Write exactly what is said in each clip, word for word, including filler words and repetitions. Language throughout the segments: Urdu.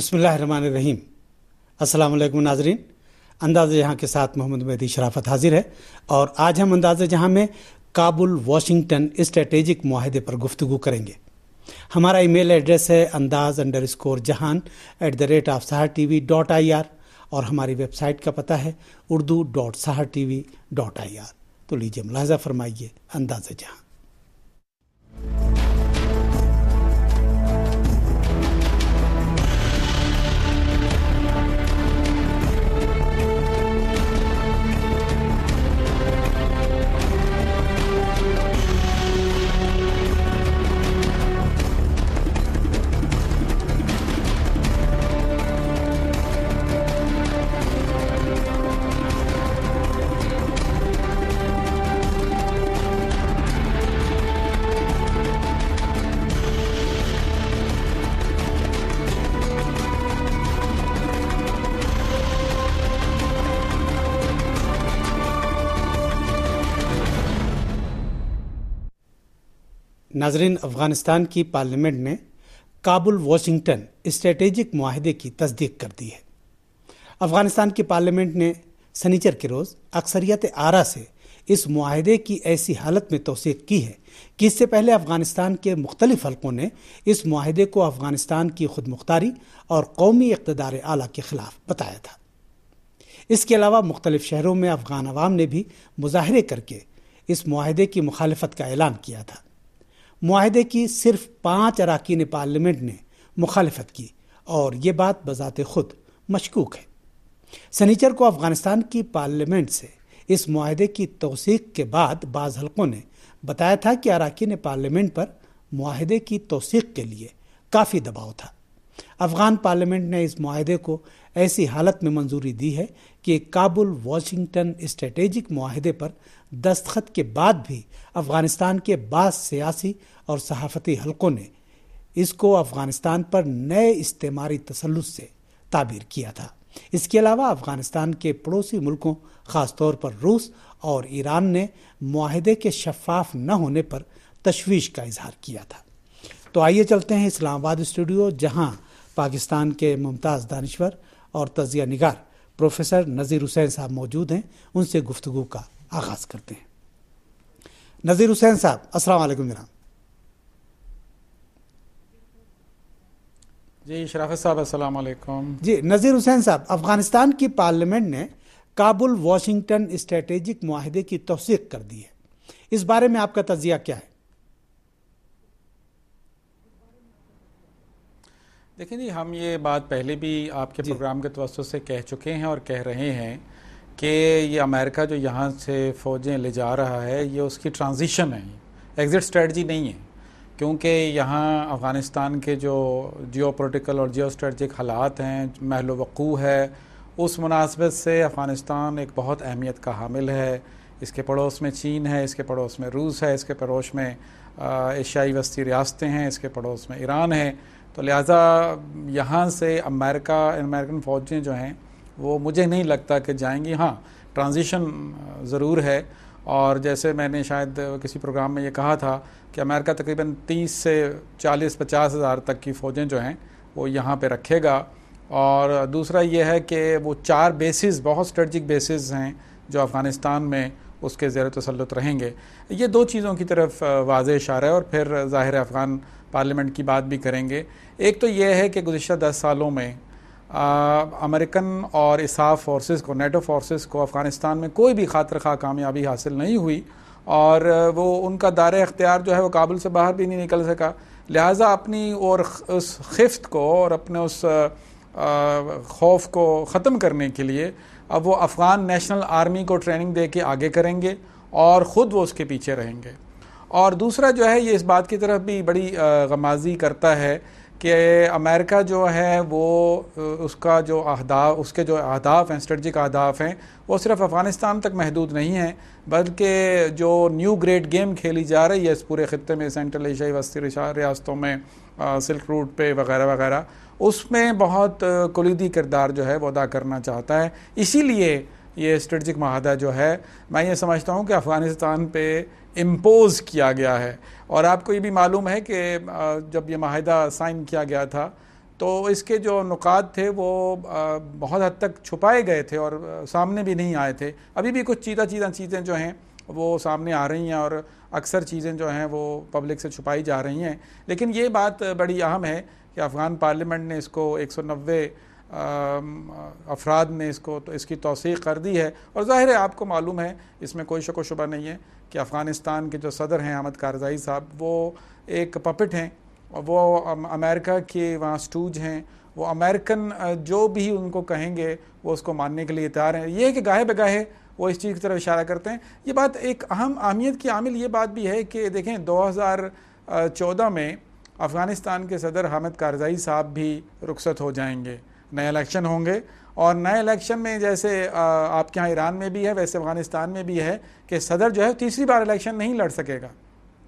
بسم اللہ الرحمن الرحیم۔ السلام علیکم ناظرین، انداز جہاں کے ساتھ محمد مہدی شرافت حاضر ہے، اور آج ہم انداز جہاں میں کابل واشنگٹن اسٹریٹجک معاہدے پر گفتگو کریں گے۔ ہمارا ای میل ایڈریس ہے Andaz underscore Jahan at the rate of Sahar T V dot I R, اور ہماری ویب سائٹ کا پتہ ہے Urdu dot Sahar T V dot I R. تو لیجیے ملاحظہ فرمائیے انداز جہاں۔ ناظرین، افغانستان کی پارلیمنٹ نے کابل واشنگٹن اسٹریٹجک معاہدے کی تصدیق کر دی ہے۔ افغانستان کی پارلیمنٹ نے سنیچر کے روز اکثریت آرا سے اس معاہدے کی ایسی حالت میں توثیق کی ہے کہ اس سے پہلے افغانستان کے مختلف حلقوں نے اس معاہدے کو افغانستان کی خود مختاری اور قومی اقتدار اعلیٰ کے خلاف بتایا تھا۔ اس کے علاوہ مختلف شہروں میں افغان عوام نے بھی مظاہرے کر کے اس معاہدے کی مخالفت کا اعلان کیا تھا۔ معاہدے کی صرف پانچ اراکین پارلیمنٹ نے مخالفت کی، اور یہ بات بذات خود مشکوک ہے۔ سنیچر کو افغانستان کی پارلیمنٹ سے اس معاہدے کی توثیق کے بعد بعض حلقوں نے بتایا تھا کہ اراکین پارلیمنٹ پر معاہدے کی توثیق کے لیے کافی دباؤ تھا۔ افغان پارلیمنٹ نے اس معاہدے کو ایسی حالت میں منظوری دی ہے کہ کابل واشنگٹن اسٹریٹجک معاہدے پر دستخط کے بعد بھی افغانستان کے بعض سیاسی اور صحافتی حلقوں نے اس کو افغانستان پر نئے استعماری تسلط سے تعبیر کیا تھا۔ اس کے علاوہ افغانستان کے پڑوسی ملکوں، خاص طور پر روس اور ایران نے معاہدے کے شفاف نہ ہونے پر تشویش کا اظہار کیا تھا۔ تو آئیے چلتے ہیں اسلام آباد اسٹوڈیو، جہاں پاکستان کے ممتاز دانشور اور تجزیہ نگار پروفیسر نذیر حسین صاحب موجود ہیں۔ ان سے گفتگو کا آغاز کرتے ہیں۔ نذیر حسین صاحب، السلام علیکم جناب۔ جی شرافت صاحب، السلام علیکم۔ جی نذیر حسین صاحب، افغانستان کی پارلیمنٹ نے کابل واشنگٹن اسٹریٹجک معاہدے کی توثیق کر دی ہے، اس بارے میں آپ کا تجزیہ کیا ہے؟ دیکھیں جی، ہم یہ بات پہلے بھی آپ کے پروگرام کے توسط سے کہہ چکے ہیں اور کہہ رہے ہیں کہ یہ امریکہ جو یہاں سے فوجیں لے جا رہا ہے، یہ اس کی ٹرانزیشن ہے، ایگزٹ اسٹریٹجی نہیں ہے، کیونکہ یہاں افغانستان کے جو جیو پولیٹیکل اور جیو اسٹریٹجک حالات ہیں، محل وقوع ہے، اس مناسبت سے افغانستان ایک بہت اہمیت کا حامل ہے۔ اس کے پڑوس میں چین ہے، اس کے پڑوس میں روس ہے، اس کے پڑوس میں ایشیائی وسطی ریاستیں ہیں، اس کے پڑوس میں ایران ہے۔ تو لہٰذا یہاں سے امریکہ امریکن فوجیں جو ہیں وہ مجھے نہیں لگتا کہ جائیں گی۔ ہاں، ٹرانزیشن ضرور ہے، اور جیسے میں نے شاید کسی پروگرام میں یہ کہا تھا کہ امریکہ تقریباً تیس سے چالیس پچاس ہزار تک کی فوجیں جو ہیں وہ یہاں پہ رکھے گا، اور دوسرا یہ ہے کہ وہ چار بیسز، بہت اسٹریٹجک بیسز ہیں جو افغانستان میں اس کے زیر تسلط رہیں گے۔ یہ دو چیزوں کی طرف واضح اشارہ ہے، اور پھر ظاہر افغان پارلیمنٹ کی بات بھی کریں گے۔ ایک تو یہ ہے کہ گزشتہ دس سالوں میں امریکن اور اساف فورسز کو، نیٹو فورسز کو افغانستان میں کوئی بھی خاطر خواہ کامیابی حاصل نہیں ہوئی، اور وہ ان کا دائرہ اختیار جو ہے وہ کابل سے باہر بھی نہیں نکل سکا۔ لہٰذا اپنی اور اس خفت کو اور اپنے اس خوف کو ختم کرنے کے لیے اب وہ افغان نیشنل آرمی کو ٹریننگ دے کے آگے کریں گے، اور خود وہ اس کے پیچھے رہیں گے۔ اور دوسرا جو ہے، یہ اس بات کی طرف بھی بڑی غمازی کرتا ہے کہ امریکہ جو ہے وہ اس کا جو اہداف اس کے جو اہداف ہیں، اسٹریٹجک اہداف ہیں، وہ صرف افغانستان تک محدود نہیں ہیں، بلکہ جو نیو گریٹ گیم کھیلی جا رہی ہے اس پورے خطے میں، سینٹرل ایشیائی وسطی ریاستوں میں، سلک روٹ پہ وغیرہ وغیرہ، اس میں بہت کلیدی کردار جو ہے وہ ادا کرنا چاہتا ہے۔ اسی لیے یہ اسٹریٹجک معاہدہ جو ہے، میں یہ سمجھتا ہوں کہ افغانستان پہ امپوز کیا گیا ہے۔ اور آپ کو یہ بھی معلوم ہے کہ جب یہ معاہدہ سائن کیا گیا تھا تو اس کے جو نکات تھے وہ بہت حد تک چھپائے گئے تھے اور سامنے بھی نہیں آئے تھے. ابھی بھی کچھ چیزیں چیزیں چیزیں جو ہیں وہ سامنے آ رہی ہیں اور اکثر چیزیں جو ہیں وہ پبلک سے چھپائی جا رہی ہیں. لیکن یہ بات بڑی اہم ہے کہ افغان پارلیمنٹ نے اس کو ایک سو نوے افراد نے اس کو تو اس کی توثیق کر دی ہے. اور ظاہر ہے آپ کو معلوم ہے, اس میں کوئی شک و شبہ نہیں ہے کہ افغانستان کے جو صدر ہیں حامد کارزائی صاحب وہ ایک پپٹ ہیں, وہ امریکہ کے وہاں سٹوج ہیں, وہ امریکن جو بھی ان کو کہیں گے وہ اس کو ماننے کے لیے تیار ہیں. یہ ہے کہ گاہے بگاہے وہ اس چیز کی طرف اشارہ کرتے ہیں. یہ بات ایک اہم اہمیت کی عامل یہ بات بھی ہے کہ دیکھیں دو ہزار چودہ میں افغانستان کے صدر حامد کارزائی صاحب بھی رخصت ہو جائیں گے, نئے الیکشن ہوں گے, اور نئے الیکشن میں جیسے آپ کے ہاں ایران میں بھی ہے ویسے افغانستان میں بھی ہے کہ صدر جو ہے تیسری بار الیکشن نہیں لڑ سکے گا.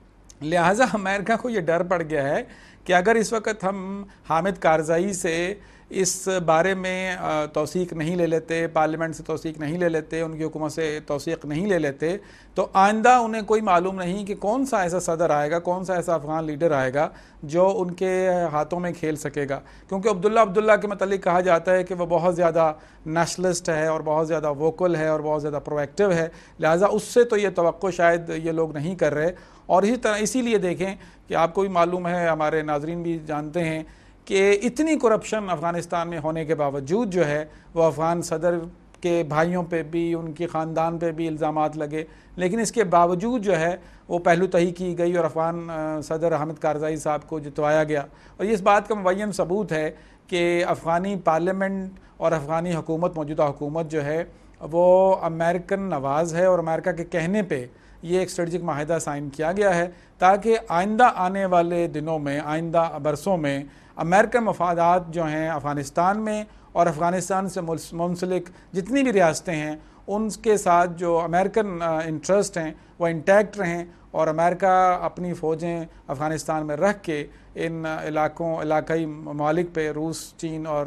لہٰذا امریکہ کو یہ ڈر پڑ گیا ہے کہ اگر اس وقت ہم حامد کارزائی سے اس بارے میں توثیق نہیں لے لیتے, پارلیمنٹ سے توثیق نہیں لے لیتے, ان کی حکومت سے توثیق نہیں لے لیتے, تو آئندہ انہیں کوئی معلوم نہیں کہ کون سا ایسا صدر آئے گا, کون سا ایسا افغان لیڈر آئے گا جو ان کے ہاتھوں میں کھیل سکے گا. کیونکہ عبداللہ عبداللہ کے متعلق کہا جاتا ہے کہ وہ بہت زیادہ نیشنلسٹ ہے اور بہت زیادہ ووکل ہے اور بہت زیادہ پرو ایکٹیو ہے, لہٰذا اس سے تو یہ توقع شاید یہ لوگ نہیں کر رہے. اور اسی طرح اسی لیے دیکھیں کہ آپ کو بھی معلوم ہے, ہمارے ناظرین بھی جانتے ہیں کہ اتنی کرپشن افغانستان میں ہونے کے باوجود جو ہے وہ افغان صدر کے بھائیوں پہ بھی ان کے خاندان پہ بھی الزامات لگے, لیکن اس کے باوجود جو ہے وہ پہلو تہی کی گئی اور افغان صدر حامد کارزائی صاحب کو جتوایا گیا. اور یہ اس بات کا مبین ثبوت ہے کہ افغانی پارلیمنٹ اور افغانی حکومت, موجودہ حکومت جو ہے وہ امریکن نواز ہے, اور امریکہ کے کہنے پہ یہ ایک اسٹریٹجک معاہدہ سائن کیا گیا ہے تاکہ آئندہ آنے والے دنوں میں, آئندہ برسوں میں امریکن مفادات جو ہیں افغانستان میں اور افغانستان سے منسلک جتنی بھی ریاستیں ہیں ان کے ساتھ جو امریکن انٹرسٹ ہیں وہ انٹیکٹ رہیں, اور امریکہ اپنی فوجیں افغانستان میں رکھ کے ان علاقوں علاقائی ممالک پہ, روس, چین اور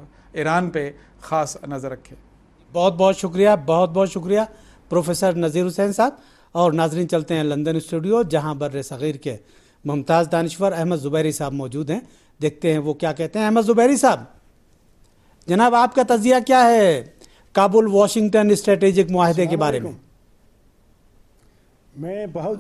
ایران پہ خاص نظر رکھے. بہت بہت شکریہ, بہت بہت شکریہ پروفیسر نذیر حسین صاحب. اور ناظرین چلتے ہیں لندن اسٹوڈیو جہاں بر صغیر کے ممتاز دانشور احمد زبیری صاحب موجود ہیں. دیکھتے ہیں وہ کیا کہتے ہیں. احمد زبیری صاحب, جناب آپ کا تجزیہ کیا ہے کابل واشنگٹن اسٹریٹجک معاہدے کے بارے میں؟ میں بہت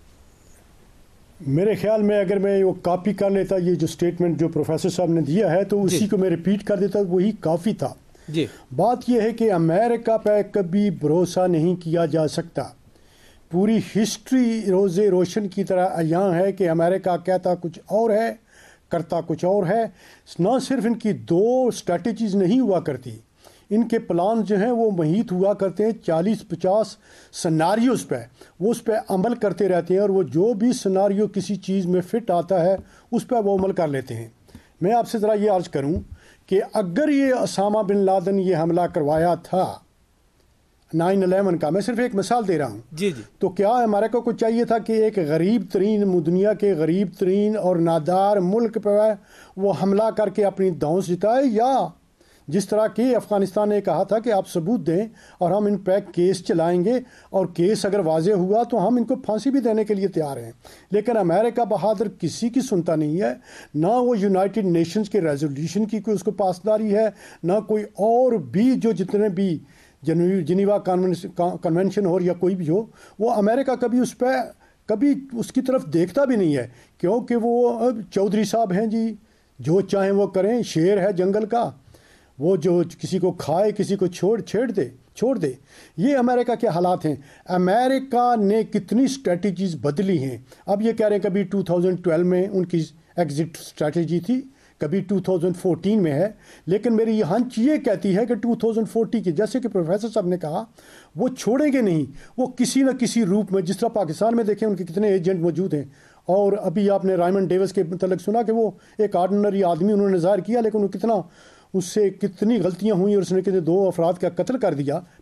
میرے خیال میں اگر میں وہ کاپی کر لیتا یہ جو سٹیٹمنٹ جو پروفیسر صاحب نے دیا ہے تو اسی کو میں ریپیٹ کر دیتا, وہی کافی تھا. جی, بات یہ ہے کہ امریکہ پہ کبھی بھروسہ نہیں کیا جا سکتا. پوری ہسٹری روز روشن کی طرح عیاں ہے کہ امریکہ کہتا کچھ اور ہے, کرتا کچھ اور ہے. نہ صرف ان کی دو اسٹریٹجیز نہیں ہوا کرتی, ان کے پلان جو ہیں وہ محیط ہوا کرتے ہیں چالیس پچاس سناریوز پہ, وہ اس پہ عمل کرتے رہتے ہیں, اور وہ جو بھی سناریو کسی چیز میں فٹ آتا ہے اس پہ وہ عمل کر لیتے ہیں. میں آپ سے ذرا یہ عرض کروں کہ اگر یہ اسامہ بن لادن یہ حملہ کروایا تھا نائن الیون کا, میں صرف ایک مثال دے رہا ہوں, جی جی تو کیا امریکہ کو چاہیے تھا کہ ایک غریب ترین دنیا کے غریب ترین اور نادار ملک پہ وہ حملہ کر کے اپنی دھونس جتائے, یا جس طرح کہ افغانستان نے کہا تھا کہ آپ ثبوت دیں اور ہم ان پہ کیس چلائیں گے, اور کیس اگر واضح ہوا تو ہم ان کو پھانسی بھی دینے کے لیے تیار ہیں. لیکن امریکہ بہادر کسی کی سنتا نہیں ہے, نہ وہ یونائٹڈ نیشنز کے ریزولوشن کی کوئی اس کو پاسداری ہے, نہ کوئی اور بھی جو جتنے بھی جنیوا کنونشن ہو یا کوئی بھی ہو, وہ امریکہ کبھی اس پہ کبھی اس کی طرف دیکھتا بھی نہیں ہے, کیونکہ وہ چودھری صاحب ہیں جی, جو چاہیں وہ کریں, شیر ہے جنگل کا, وہ جو کسی کو کھائے کسی کو چھوڑ چھیڑ دے چھوڑ دے. یہ امریکہ کے حالات ہیں. امریکہ نے کتنی اسٹریٹجیز بدلی ہیں. اب یہ کہہ رہے ہیں کبھی ٹو تھاؤزنڈ ٹویلو میں ان کی ایگزٹ اسٹریٹجی تھی, کبھی ٹو تھاؤزنڈ فورٹین میں ہے, لیکن میری یہ ہنچ یہ کہتی ہے کہ ٹو تھاؤزنڈ فورٹی کی, جیسے کہ پروفیسر صاحب نے کہا, وہ چھوڑیں گے نہیں, وہ کسی نہ کسی روپ میں, جس طرح پاکستان میں دیکھیں ان کے کتنے ایجنٹ موجود ہیں. اور ابھی آپ نے رائمنڈ ڈیوس کے متعلق سنا کہ وہ ایک آرڈنری آدمی انہوں نے ظاہر کیا, لیکن وہ کتنا اس سے کتنی غلطیاں ہوئیں اور اس نے کتنے دو افراد کا قتل کر دیا.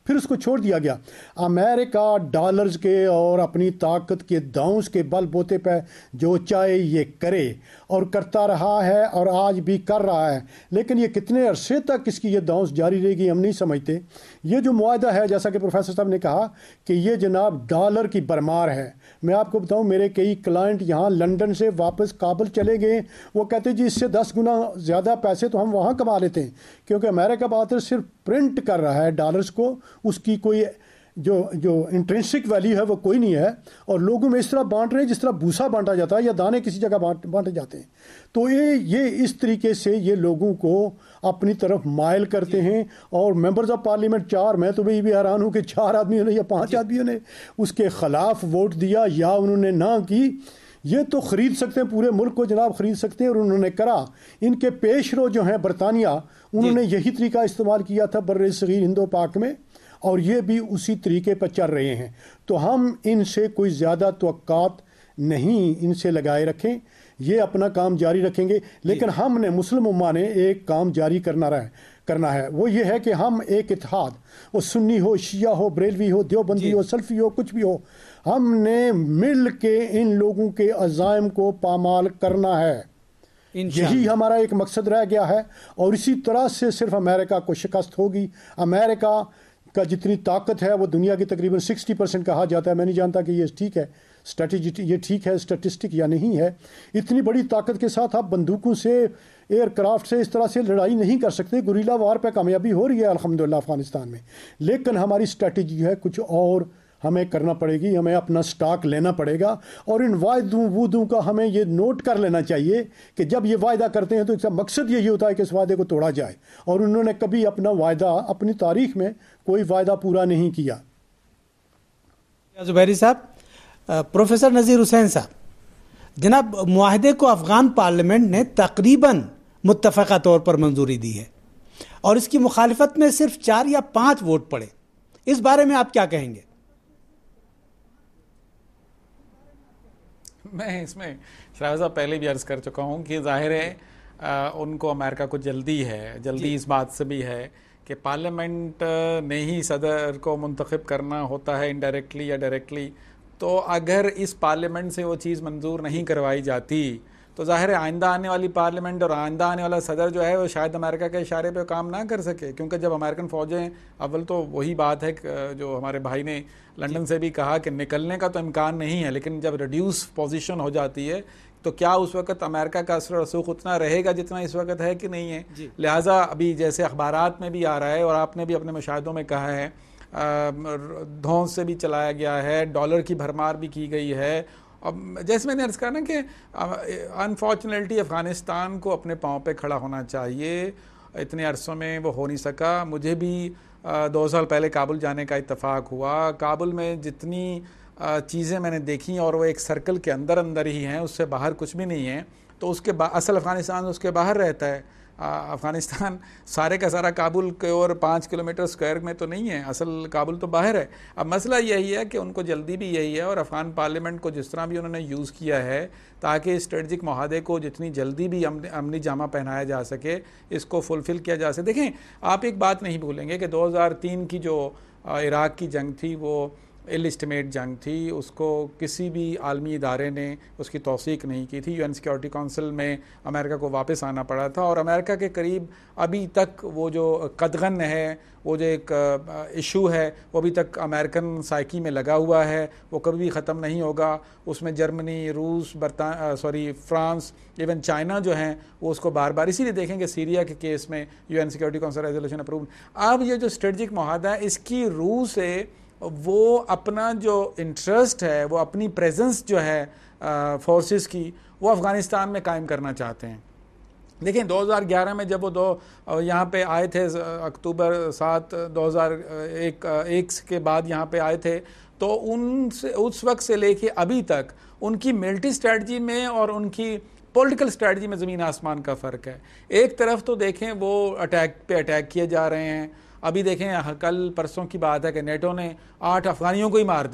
پھر اس کو چھوڑ دیا گیا. امریکہ ڈالرز کے اور اپنی طاقت کے داؤں کے بل بوتے پہ جو چاہے یہ کرے اور کرتا رہا ہے اور آج بھی کر رہا ہے, لیکن یہ کتنے عرصے تک اس کی یہ داؤں جاری رہے گی ہم نہیں سمجھتے. یہ جو معاہدہ ہے جیسا کہ پروفیسر صاحب نے کہا کہ یہ جناب ڈالر کی برمار ہے. میں آپ کو بتاؤں میرے کئی کلائنٹ یہاں لنڈن سے واپس کابل چلے گئے, وہ کہتے جی اس سے دس گنا زیادہ پیسے تو ہم وہاں کما لیتے ہیں, کیونکہ امریکہ بات صرف پرنٹ کر رہا ہے ڈالرز کو, اس کی کوئی جو جو انٹرنسک ویلیو ہے وہ کوئی نہیں ہے, اور لوگوں میں اس طرح بانٹ رہے ہیں جس طرح بھوسا بانٹا جاتا ہے یا دانے کسی جگہ بانٹ بانٹے جاتے ہیں. تو یہ یہ اس طریقے سے یہ لوگوں کو اپنی طرف مائل کرتے ہیں. اور ممبرز آف پارلیمنٹ چار, میں تو بھی بھی حیران ہوں کہ چار آدمیوں نے یا پانچ آدمیوں نے اس کے خلاف ووٹ دیا یا انہوں نے نہ کی. یہ تو خرید سکتے ہیں, پورے ملک کو جناب خرید سکتے ہیں, اور انہوں نے کرا. ان کے پیش رو جو ہیں برطانیہ, انہوں نے یہی طریقہ استعمال کیا تھا بر صغیر ہند و پاک میں, اور یہ بھی اسی طریقے پر چل رہے ہیں. تو ہم ان سے کوئی زیادہ توقعات نہیں ان سے لگائے رکھیں, یہ اپنا کام جاری رکھیں گے. لیکن ہم نے مسلم امہ نے ایک کام جاری کرنا رہا کرنا ہے, وہ یہ ہے کہ ہم ایک اتحاد, وہ سنی ہو, شیعہ ہو, بریلوی ہو, دیوبندی ہو, سلفی ہو, کچھ بھی ہو, ہم نے مل کے ان لوگوں کے عزائم کو پامال کرنا ہے. یہی ہمارا ایک مقصد رہ گیا ہے, اور اسی طرح سے صرف امریکہ کو شکست ہوگی. امریکہ کا جتنی طاقت ہے وہ دنیا کی تقریباً سکسٹی پرسنٹ کہا جاتا ہے, میں نہیں جانتا کہ یہ ٹھیک ہے اسٹریٹجی, یہ ٹھیک ہے اسٹیٹسٹک یا نہیں ہے. اتنی بڑی طاقت کے ساتھ آپ بندوقوں سے, ایئر کرافٹ سے اس طرح سے لڑائی نہیں کر سکتے. گوریلا وار پہ کامیابی ہو رہی ہے الحمدللہ افغانستان میں, لیکن ہماری اسٹریٹجی جو ہے کچھ اور ہمیں کرنا پڑے گی. ہمیں اپنا سٹاک لینا پڑے گا, اور ان وعدوں وعدوں کا ہمیں یہ نوٹ کر لینا چاہیے کہ جب یہ وعدہ کرتے ہیں تو اس کا مقصد یہی ہوتا ہے کہ اس وعدے کو توڑا جائے, اور انہوں نے کبھی اپنا وعدہ اپنی تاریخ میں کوئی وعدہ پورا نہیں کیا. زبیری صاحب, پروفیسر نذیر حسین صاحب, جناب معاہدے کو افغان پارلیمنٹ نے تقریباً متفقہ طور پر منظوری دی ہے, اور اس کی مخالفت میں صرف چار یا پانچ ووٹ پڑے. اس بارے میں آپ کیا کہیں گے؟ میں اس میں شراز صاحب پہلے بھی عرض کر چکا ہوں کہ ظاہر ہے ان کو امریکہ کو جلدی ہے, جلدی اس بات سے بھی ہے کہ پارلیمنٹ نے ہی صدر کو منتخب کرنا ہوتا ہے انڈائریکٹلی یا ڈائریکٹلی. تو اگر اس پارلیمنٹ سے وہ چیز منظور نہیں کروائی جاتی تو ظاہر ہے آئندہ آنے والی پارلیمنٹ اور آئندہ آنے والا صدر جو ہے وہ شاید امریکہ کے اشارے پہ کام نہ کر سکے, کیونکہ جب امریکن فوجیں, اول تو وہی بات ہے جو ہمارے بھائی نے لنڈن سے بھی کہا کہ نکلنے کا تو امکان نہیں ہے, لیکن جب ریڈیوس پوزیشن ہو جاتی ہے تو کیا اس وقت امریکہ کا اثر و رسوخ اتنا رہے گا جتنا اس وقت ہے کہ نہیں ہے. لہٰذا ابھی جیسے اخبارات میں بھی آ رہا ہے, اور آپ نے بھی اپنے مشاہدوں میں کہا ہے, دھونس سے بھی چلایا گیا ہے, ڈالر کی بھرمار بھی کی گئی ہے. اب جیسے میں نے عرض کہا نا کہ انفارچونیٹلی افغانستان کو اپنے پاؤں پہ کھڑا ہونا چاہیے. اتنے عرصوں میں وہ ہو نہیں سکا. مجھے بھی دو سال پہلے کابل جانے کا اتفاق ہوا. کابل میں جتنی چیزیں میں نے دیکھی اور وہ ایک سرکل کے اندر اندر ہی ہیں, اس سے باہر کچھ بھی نہیں ہے. تو اس کے اصل افغانستان اس کے باہر رہتا ہے. افغانستان سارے کا سارا کابل کے اور پانچ کلومیٹر اسکوائر میں تو نہیں ہے, اصل کابل تو باہر ہے. اب مسئلہ یہی ہے کہ ان کو جلدی بھی یہی ہے, اور افغان پارلیمنٹ کو جس طرح بھی انہوں نے یوز کیا ہے تاکہ اسٹریٹجک معاہدے کو جتنی جلدی بھی امنی جامہ پہنایا جا سکے, اس کو فلفل کیا جا سکے. دیکھیں آپ ایک بات نہیں بھولیں گے کہ دو ہزار تین کی جو عراق کی جنگ تھی وہ ایل اسٹیمیٹ جنگ تھی. اس کو کسی بھی عالمی ادارے نے اس کی توثیق نہیں کی تھی. یو این سیکورٹی کونسل میں امریکہ کو واپس آنا پڑا تھا, اور امریکہ کے قریب ابھی تک وہ جو قدغن ہے, وہ جو ایک ایشو ہے, وہ ابھی تک امریکن سائیکی میں لگا ہوا ہے, وہ کبھی بھی ختم نہیں ہوگا. اس میں جرمنی, روس, برطانیہ, سوری فرانس, ایون چائنا جو ہیں وہ اس کو بار بار, اسی لیے دیکھیں کہ سیریا کے کیس میں U N security council resolution approve. اب یہ جو اسٹریٹجک معاہدہ ہے اس کی روح سے وہ اپنا جو انٹرسٹ ہے, وہ اپنی پریزنس جو ہے فورسز کی, وہ افغانستان میں قائم کرنا چاہتے ہیں. دیکھیں دو ہزار گیارہ میں جب وہ دو یہاں پہ آئے تھے, اکتوبر سات دو ہزار ایک ایک کے بعد یہاں پہ آئے تھے, تو ان سے اس وقت سے لے کے ابھی تک ان کی ملٹری اسٹریٹجی میں اور ان کی پولیٹیکل اسٹریٹجی میں زمین آسمان کا فرق ہے. ایک طرف تو دیکھیں وہ اٹیک پہ اٹیک کیے جا رہے ہیں. ابھی دیکھیں کل پرسوں کی بات ہے کہ نیٹو نے آٹھ افغانیوں کو ہی مار دیا ہے.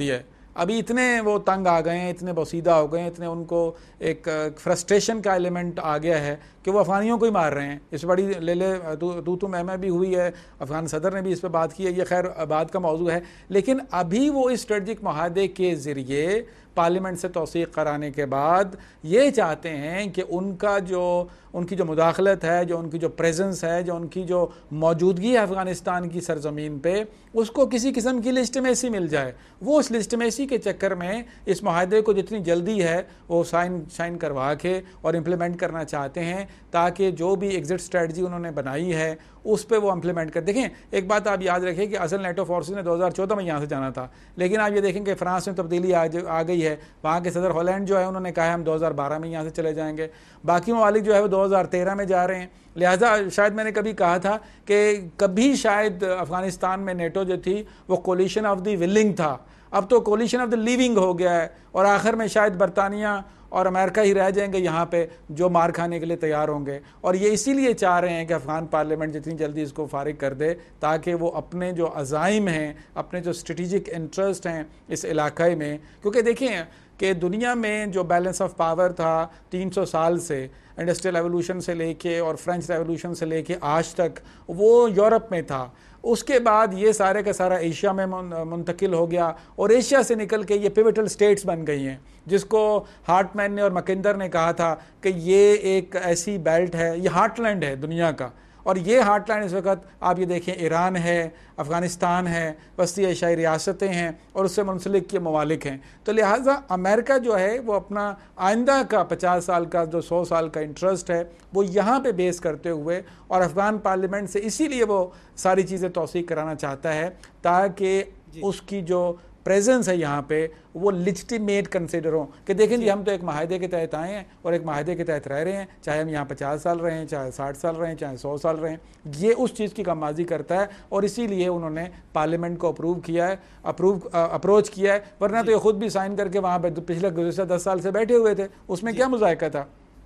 ابھی اتنے وہ تنگ آ گئے ہیں, اتنے بوسیدہ ہو گئے ہیں, اتنے ان کو ایک فرسٹریشن کا ایلیمنٹ آ گیا ہے کہ وہ افغانیوں کو ہی مار رہے ہیں. اس بڑی لے لے تو تو میں میں بھی ہوئی ہے, افغان صدر نے بھی اس پہ بات کی ہے, یہ خیر بات کا موضوع ہے. لیکن ابھی وہ اس اسٹریٹجک معاہدے کے ذریعے پارلیمنٹ سے توثیق کرانے کے بعد یہ چاہتے ہیں کہ ان کا جو ان کی جو مداخلت ہے, جو ان کی جو پریزنس ہے, جو ان کی جو موجودگی ہے افغانستان کی سرزمین پہ, اس کو کسی قسم کی لیجٹمیسی مل جائے. وہ اس لیجٹمیسی کے چکر میں اس معاہدے کو جتنی جلدی ہے وہ سائن سائن کروا کے اور امپلیمنٹ کرنا چاہتے ہیں, تاکہ جو بھی ایگزٹ اسٹریٹجی انہوں نے بنائی ہے اس پہ وہ امپلیمنٹ کر. دیکھیں ایک بات آپ یاد رکھیں کہ اصل نیٹو فورسز نے دو ہزار چودہ میں یہاں سے جانا تھا, لیکن آپ یہ دیکھیں کہ فرانس میں تبدیلی آ گئی ہے. وہاں کے صدر ہالینڈ جو ہے انہوں نے کہا ہے ہم دو ہزار بارہ میں یہاں سے چلے جائیں گے. باقی ممالک جو ہے وہ دو ہزار تیرہ میں جا رہے ہیں. لہٰذا شاید میں نے کبھی کہا تھا کہ کبھی شاید افغانستان میں نیٹو جو تھی وہ کولیشن آف دی ولنگ تھا, اب تو کولیشن آف دی لیونگ ہو گیا ہے, اور آخر میں شاید برطانیہ اور امریکہ ہی رہ جائیں گے یہاں پہ جو مار کھانے کے لیے تیار ہوں گے. اور یہ اسی لیے چاہ رہے ہیں کہ افغان پارلیمنٹ جتنی جلدی اس کو فارغ کر دے, تاکہ وہ اپنے جو عزائم ہیں, اپنے جو اسٹریٹجک انٹرسٹ ہیں اس علاقے میں, کیونکہ دیکھیں کہ دنیا میں جو بیلنس آف پاور تھا تین سو سال سے, انڈسٹریل ایولیوشن سے لے کے اور فرینچ ریولوشن سے لے کے آج تک, وہ یورپ میں تھا. اس کے بعد یہ سارے کا سارا ایشیا میں منتقل ہو گیا, اور ایشیا سے نکل کے یہ پیوٹل سٹیٹس بن گئی ہیں, جس کو ہارٹ مین نے اور مکندر نے کہا تھا کہ یہ ایک ایسی بیلٹ ہے, یہ ہارٹ لینڈ ہے دنیا کا. اور یہ ہارٹ لینڈ اس وقت آپ یہ دیکھیں ایران ہے, افغانستان ہے, وسطی ایشیائی ریاستیں ہیں اور اس سے منسلک یہ ممالک ہیں. تو لہٰذا امریکہ جو ہے وہ اپنا آئندہ کا پچاس سال کا جو سو سال کا انٹرسٹ ہے وہ یہاں پہ بیس کرتے ہوئے, اور افغان پارلیمنٹ سے اسی لیے وہ ساری چیزیں توثیق کرانا چاہتا ہے تاکہ جی. اس کی جو پریزنس ہے یہاں پہ وہ لیجٹیمیٹ کنسیڈر ہوں کہ دیکھیں جی ہم تو ایک معاہدے کے تحت آئے ہیں اور ایک معاہدے کے تحت رہ رہے ہیں, چاہے ہم یہاں پچاس سال رہے ہیں, چاہے ساٹھ سال رہے ہیں, چاہے سو سال رہے ہیں. یہ اس چیز کی غمازی کرتا ہے, اور اسی لیے انہوں نے پارلیمنٹ کو اپروو کیا ہے, اپروو اپروچ کیا ہے, ورنہ تو یہ خود بھی سائن کر کے وہاں پہ پچھلے گزشتہ دس سال سے بیٹھے ہوئے تھے, اس میں کیا مذائقہ تھا.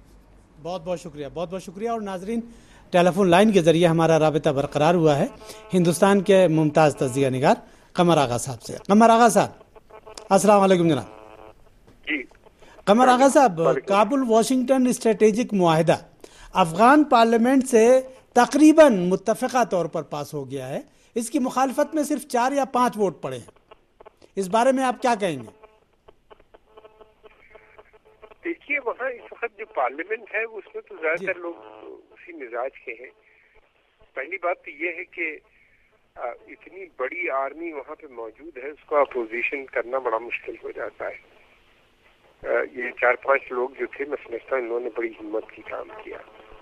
بہت بہت شکریہ, بہت بہت شکریہ. اور ناظرین, ٹیلی فون لائن کے ذریعے ہمارا رابطہ برقرار ہوا ہے ہندوستان کے ممتاز تجزیہ نگار قمر آغا صاحب سے. قمر آغا صاحب السلام علیکم جناب. جی قمر آغا صاحب, کابل واشنگٹن اسٹریٹجک معاہدہ افغان پارلیمنٹ سے تقریباً متفقہ طور پر پاس ہو گیا ہے, اس کی مخالفت میں صرف چار یا پانچ ووٹ پڑے ہیں, اس بارے میں آپ کیا کہیں گے؟ دیکھیے وہاں اس وقت جو پارلیمنٹ ہے اس میں تو زیادہ تر لوگ اسی مزاج کے ہیں. پہلی بات تو یہ ہے کہ اتنی بڑی آرمی وہاں پہ موجود ہے, اس کو اپوزیشن کرنا بڑا مشکل ہو جاتا ہے. یہ چار پانچ لوگ جو تھے میں سمجھتا ہوں انہوں نے بڑی ہمت کی کام کیا.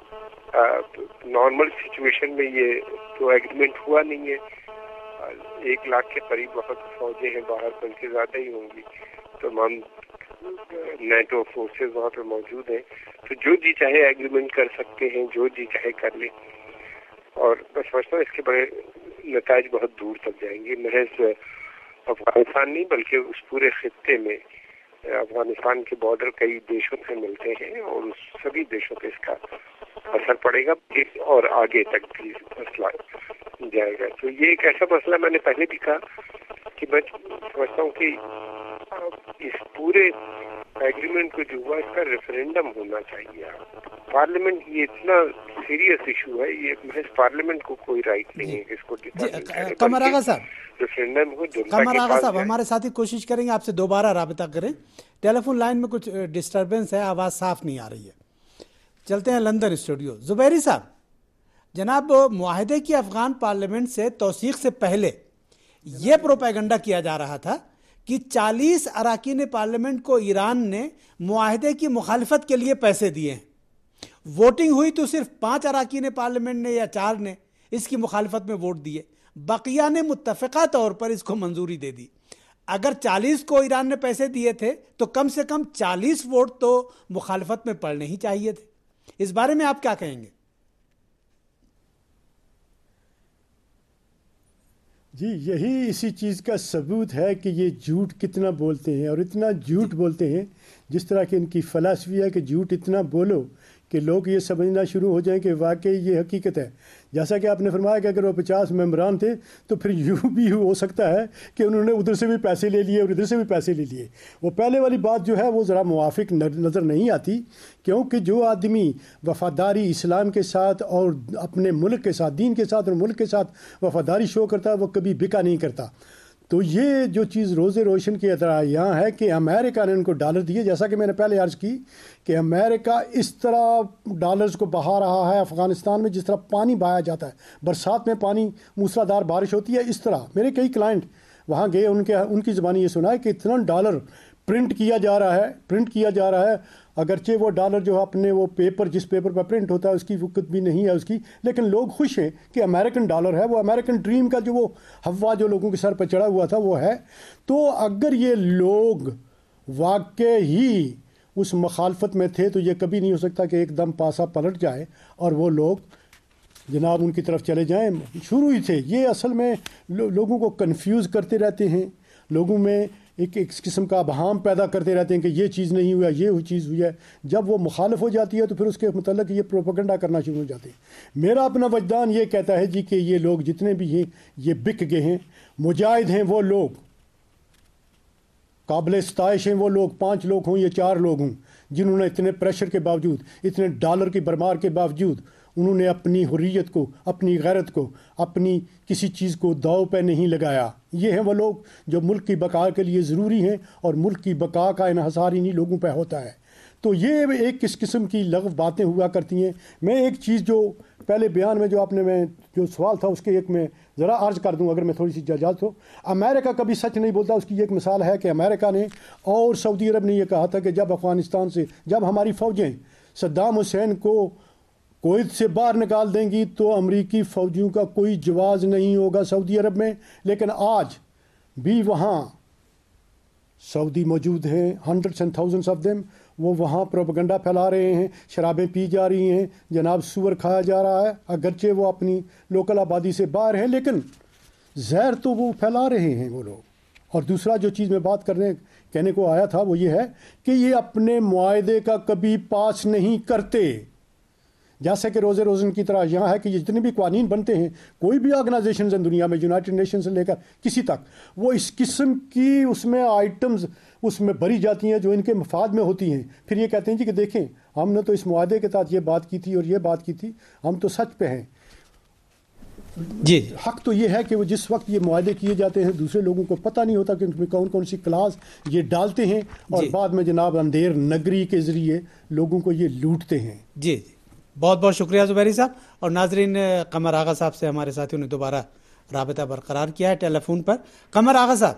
نارمل سچویشن میں یہ تو ایگریمنٹ ہوا نہیں ہے. ایک لاکھ کے قریب وقت فوجیں ہیں باہر, بن کے زیادہ ہی ہوں گی, تمام نیٹو فورسز وہاں پہ موجود ہیں, تو جو جی چاہے ایگریمنٹ کر سکتے ہیں, جو جی چاہے کر لیں. اور میں سمجھتا ہوں اس کے بڑے نتائج بہت دور تک جائیں گے. محض افغانستان نہیں بلکہ اس پورے خطے میں, افغانستان کے بارڈر کئی دیشوں سے ملتے ہیں اور سبھی دیشوں پہ اس کا اثر پڑے گا اور آگے تک بھی مسئلہ جائے گا. تو یہ ایک ایسا مسئلہ میں نے پہلے بھی کہا کہ میں سمجھتا ہوں کہ اس پورے ایگریمنٹ کو جو ہوا اس کا ریفرینڈم ہونا چاہیے. پارلیمنٹ یہ اتنا سیریس ایشو ہے, یہ محض پارلیمنٹ کو کوئی رائٹ نہیں ہے کہ اس کو قمر آغا صاحب ریفرینڈم ہو. قمر آغا صاحب ہمارے ساتھی کوشش کریں گے آپ سے دوبارہ رابطہ کریں. ٹیلی فون لائن میں کچھ ڈسٹربنس ہے, آواز صاف نہیں آ رہی ہے. چلتے ہیں لندن اسٹوڈیو. زبیری صاحب, جناب معاہدے کی افغان پارلیمنٹ سے توثیق سے پہلے یہ پروپیگنڈا کیا جا رہا تھا کہ چالیس اراکین پارلیمنٹ کو ایران نے معاہدے کی مخالفت کے لیے پیسے دیے ہیں. ووٹنگ ہوئی تو صرف پانچ اراکین پارلیمنٹ نے یا چار نے اس کی مخالفت میں ووٹ دیے, بقیہ نے متفقہ طور پر اس کو منظوری دے دی. اگر چالیس کو ایران نے پیسے دیے تھے تو کم سے کم چالیس ووٹ تو مخالفت میں پڑنے ہی چاہیے تھے. اس بارے میں آپ کیا کہیں گے؟ جی یہی اسی چیز کا ثبوت ہے کہ یہ جھوٹ کتنا بولتے ہیں, اور اتنا جھوٹ بولتے ہیں جس طرح کہ ان کی فلسفی ہے کہ جھوٹ اتنا بولو کہ لوگ یہ سمجھنا شروع ہو جائیں کہ واقعی یہ حقیقت ہے. جیسا کہ آپ نے فرمایا کہ اگر وہ پچاس ممبران تھے تو پھر یوں بھی ہو سکتا ہے کہ انہوں نے ادھر سے بھی پیسے لے لیے اور ادھر سے بھی پیسے لے لیے. وہ پہلے والی بات جو ہے وہ ذرا موافق نظر نہیں آتی، کیونکہ جو آدمی وفاداری اسلام کے ساتھ اور اپنے ملک کے ساتھ، دین کے ساتھ اور ملک کے ساتھ وفاداری شو کرتا ہے وہ کبھی بکا نہیں کرتا. تو یہ جو چیز روز روشن کی طرح یہاں ہے کہ امریکہ نے ان کو ڈالر دیے، جیسا کہ میں نے پہلے عرض کی کہ امریکہ اس طرح ڈالرز کو بہا رہا ہے افغانستان میں جس طرح پانی بہایا جاتا ہے، برسات میں پانی موسلا دھار بارش ہوتی ہے اس طرح. میرے کئی کلائنٹ وہاں گئے، ان کے ان کی زبانی یہ سنا ہے کہ اتنا ڈالر پرنٹ کیا جا رہا ہے پرنٹ کیا جا رہا ہے اگرچہ وہ ڈالر جو اپنے وہ پیپر جس پیپر پر پرنٹ ہوتا ہے اس کی وقت بھی نہیں ہے اس کی، لیکن لوگ خوش ہیں کہ امریکن ڈالر ہے. وہ امریکن ڈریم کا جو وہ ہوا جو لوگوں کے سر پہ چڑھا ہوا تھا وہ ہے. تو اگر یہ لوگ واقع ہی اس مخالفت میں تھے تو یہ کبھی نہیں ہو سکتا کہ ایک دم پاسا پلٹ جائے اور وہ لوگ جناب ان کی طرف چلے جائیں. شروع ہی تھے یہ اصل میں لوگوں کو کنفیوز کرتے رہتے ہیں، لوگوں میں ایک ایک قسم کا ابہام پیدا کرتے رہتے ہیں کہ یہ چیز نہیں ہوا، یہ چیز ہوئی ہے. جب وہ مخالف ہو جاتی ہے تو پھر اس کے متعلق یہ پروپیگنڈا کرنا شروع ہو جاتے ہیں. میرا اپنا وجدان یہ کہتا ہے جی کہ یہ لوگ جتنے بھی ہیں یہ بک گئے ہیں. مجاہد ہیں وہ لوگ، قابل ستائش ہیں وہ لوگ، پانچ لوگ ہوں یا چار لوگ ہوں، جنہوں نے اتنے پریشر کے باوجود، اتنے ڈالر کی برمار کے باوجود انہوں نے اپنی حریت کو، اپنی غیرت کو، اپنی کسی چیز کو داؤ پہ نہیں لگایا. یہ ہیں وہ لوگ جو ملک کی بقا کے لیے ضروری ہیں، اور ملک کی بقا کا انحصار انہی لوگوں پہ ہوتا ہے. تو یہ ایک کس قسم کی لغو باتیں ہوا کرتی ہیں. میں ایک چیز جو پہلے بیان میں جو آپ نے میں جو سوال تھا اس کے ایک میں ذرا عرض کر دوں اگر میں تھوڑی سی اجازت ہو. امریکہ کبھی سچ نہیں بولتا. اس کی ایک مثال ہے کہ امریکہ نے اور سعودی عرب نے یہ کہا تھا کہ جب افغانستان سے جب ہماری فوجیں صدام حسین کو کویت سے باہر نکال دیں گی تو امریکی فوجیوں کا کوئی جواز نہیں ہوگا سعودی عرب میں. لیکن آج بھی وہاں سعودی موجود ہیں، hundreds and thousands of them. وہ وہاں پروپیگنڈا پھیلا رہے ہیں، شرابیں پی جا رہی ہیں، جناب سور کھایا جا رہا ہے. اگرچہ وہ اپنی لوکل آبادی سے باہر ہیں لیکن زہر تو وہ پھیلا رہے ہیں وہ لوگ. اور دوسرا جو چیز میں بات کرنے کہنے کو آیا تھا وہ یہ ہے کہ یہ اپنے معاہدے کا کبھی پاس نہیں کرتے. جیسے کہ روز روزن کی طرح یہاں ہے کہ یہ جتنے بھی قوانین بنتے ہیں، کوئی بھی آرگنائزیشنز ہیں دنیا میں، یونائٹڈ نیشن سے لے کر کسی تک، وہ اس قسم کی اس میں آئٹمز اس میں بھری جاتی ہیں جو ان کے مفاد میں ہوتی ہیں. پھر یہ کہتے ہیں جی کہ دیکھیں ہم نے تو اس معاہدے کے تحت یہ بات کی تھی اور یہ بات کی تھی، ہم تو سچ پہ ہیں. جی حق تو یہ ہے کہ وہ جس وقت یہ معاہدے کیے جاتے ہیں دوسرے لوگوں کو پتہ نہیں ہوتا کہ ان میں کون کون سی کلاس یہ ڈالتے ہیں، اور بعد میں جناب اندھیر نگری کے ذریعے لوگوں کو یہ لوٹتے ہیں. جی جی بہت بہت شکریہ زبیری صاحب. اور ناظرین، قمر آغا صاحب سے ہمارے ساتھیوں نے دوبارہ رابطہ برقرار کیا ہے ٹیلی فون پر. قمر آغا صاحب،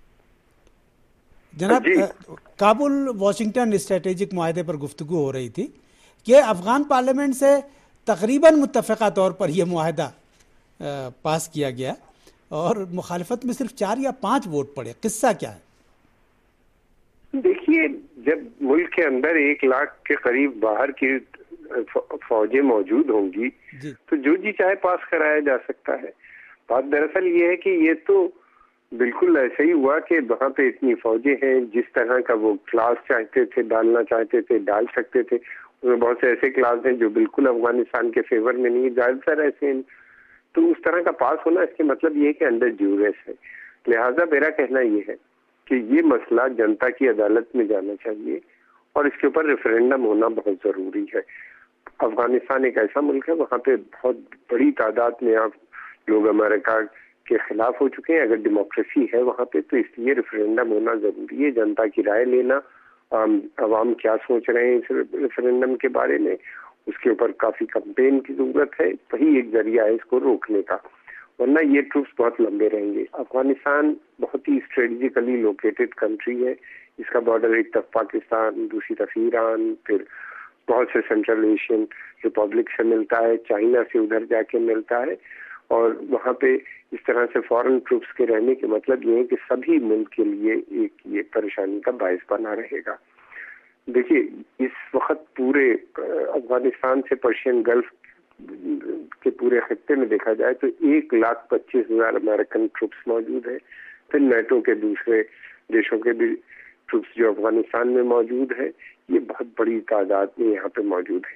جناب کابل واشنگٹن اسٹریٹجک معاہدے پر گفتگو ہو رہی تھی کہ افغان پارلیمنٹ سے تقریباً متفقہ طور پر یہ معاہدہ پاس کیا گیا اور مخالفت میں صرف چار یا پانچ ووٹ پڑے. قصہ کیا ہے؟ دیکھیے، جب ملک کے اندر ایک لاکھ کے قریب باہر کی فوجیں موجود ہوں گی تو جو جی چاہے پاس کرایا جا سکتا ہے. بات دراصل یہ ہے کہ یہ تو بالکل ایسا ہی ہوا کہ وہاں پہ اتنی فوجیں ہیں، جس طرح کا وہ کلاس چاہتے تھے ڈالنا چاہتے تھے ڈال سکتے تھے. اس میں بہت سے ایسے کلاس ہیں جو بالکل افغانستان کے فیور میں نہیں، زیادہ تر ایسے ہیں. تو اس طرح کا پاس ہونا اس کے مطلب یہ ہے کہ انڈر ڈیوریس ہے. لہٰذا میرا کہنا یہ ہے کہ یہ مسئلہ جنتا کی عدالت میں جانا چاہیے اور اس کے اوپر ریفرینڈم ہونا بہت ضروری ہے. افغانستان ایک ایسا ملک ہے وہاں پہ بہت بڑی تعداد میں آپ لوگ امریکہ کے خلاف ہو چکے ہیں. اگر ڈیموکریسی ہے وہاں پہ تو اس لیے ریفرینڈم ہونا ضروری ہے. جنتا کی رائے لینا، عوام کیا سوچ رہے ہیں اس ریفرینڈم کے بارے میں، اس کے اوپر کافی کمپین کی ضرورت ہے. وہی ایک ذریعہ ہے اس کو روکنے کا، ورنہ یہ ٹروپس بہت لمبے رہیں گے. افغانستان بہت ہی اسٹریٹجیکلی لوکیٹڈ کنٹری ہے. اس کا بارڈر ایک طرف پاکستان، دوسری طرف ایران، پھر بہت سے سینٹرل ایشین ریپبلک سے ملتا ہے، چائنا سے ادھر جا کے ملتا ہے. اور وہاں پہ اس طرح سے فورن ٹروپس کے رہنے کے مطلب یہ ہے کہ سبھی ملک کے لیے ایک یہ پریشانی کا باعث بنا رہے گا. دیکھیے، اس وقت پورے افغانستان سے پرشین گلف کے پورے خطے میں دیکھا جائے تو ایک لاکھ پچیس ہزار امریکن ٹروپس موجود ہیں. پھر نیٹو کے دوسرے دیشوں کے بھی ٹروپس جو افغانستان میں موجود ہیں، یہ بہت بڑی تعداد میں یہاں پہ موجود ہیں.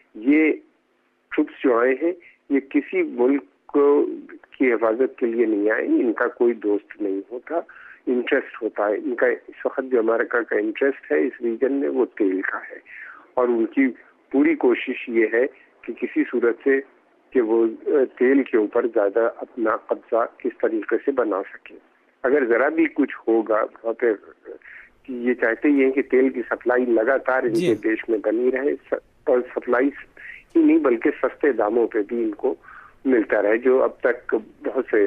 یہ ٹروپس جو آئے ہیں یہ کسی ملک کو کی حفاظت کے لیے نہیں آئے، ان کا کوئی دوست نہیں ہوتا، انٹرسٹ ہوتا ہے ان کا۔ اس وقت جو امریکہ کا انٹرسٹ ہے اس ریجن میں وہ تیل کا ہے، اور ان کی پوری کوشش یہ ہے کہ کسی صورت سے کہ وہ تیل کے اوپر زیادہ اپنا قبضہ کس طریقے سے بنا سکے۔ اگر ذرا بھی کچھ ہوگا وہاں پہ، یہ چاہتے ہی ہیں کہ تیل کی سپلائی لگاتار ان کے دیش میں بنی رہے، اور سپلائی ہی نہیں بلکہ سستے داموں پہ بھی ان کو ملتا رہے، جو اب تک بہت سے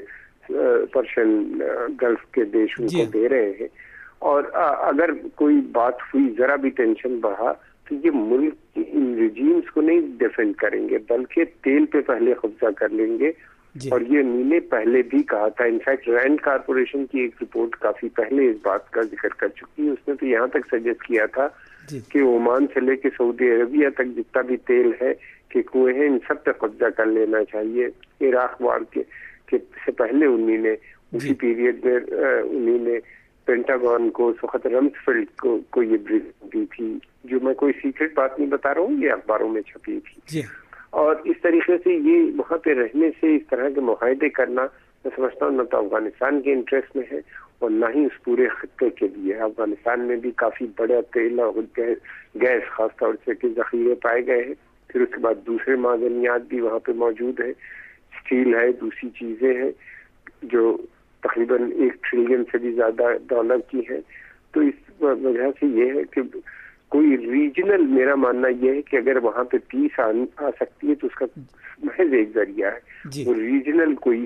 پرشین گلف کے دیش ان کو دے رہے ہیں۔ اور اگر کوئی بات ہوئی، ذرا بھی ٹینشن بڑھا، تو یہ ملک ان ریجیمز کو نہیں ڈیفینڈ کریں گے بلکہ تیل پہ پہلے قبضہ کر لیں گے۔ اور یہ انہوں نے پہلے بھی کہا تھا، انفیکٹ رینڈ کارپوریشن کی ایک رپورٹ کافی پہلے اس بات کا ذکر کر چکی ہے، اس نے تو یہاں تک سجیسٹ کیا تھا کہ عمان سے لے کے سعودی عربیہ تک جتنا بھی تیل ہے کہ کنویں ہیں ان سب پہ قبضہ کر لینا چاہیے۔ عراق وار کے سے پہلے انہوں نے اسی پیریڈ میں انہوں نے پینٹاگون کو، اس وقت رمزفیلڈ کو کو یہ بریفنگ دی تھی، جو میں کوئی سیکرٹ بات نہیں بتا رہا ہوں، یہ اخباروں میں چھپی تھی۔ اور اس طریقے سے یہ وہاں پہ رہنے سے اس طرح کے معاہدے کرنا میں سمجھتا ہوں نہ تو افغانستان کے انٹرسٹ میں ہے اور نہ ہی اس پورے خطے کے لیے۔ افغانستان میں بھی کافی بڑا تیل اور گیس خاص طور سے کے ذخیرے پائے گئے ہیں، پھر اس کے بعد دوسرے معدنیات بھی وہاں پہ موجود ہیں، اسٹیل ہے، دوسری چیزیں ہیں جو تقریباً ایک ٹریلین سے بھی زیادہ ڈالر کی ہیں۔ تو اس وجہ سے یہ ہے کہ کوئی ریجنل، میرا ماننا یہ ہے کہ اگر وہاں پہ پیس آ سکتی ہے تو اس کا محض ایک ذریعہ ہے، وہ ریجنل کوئی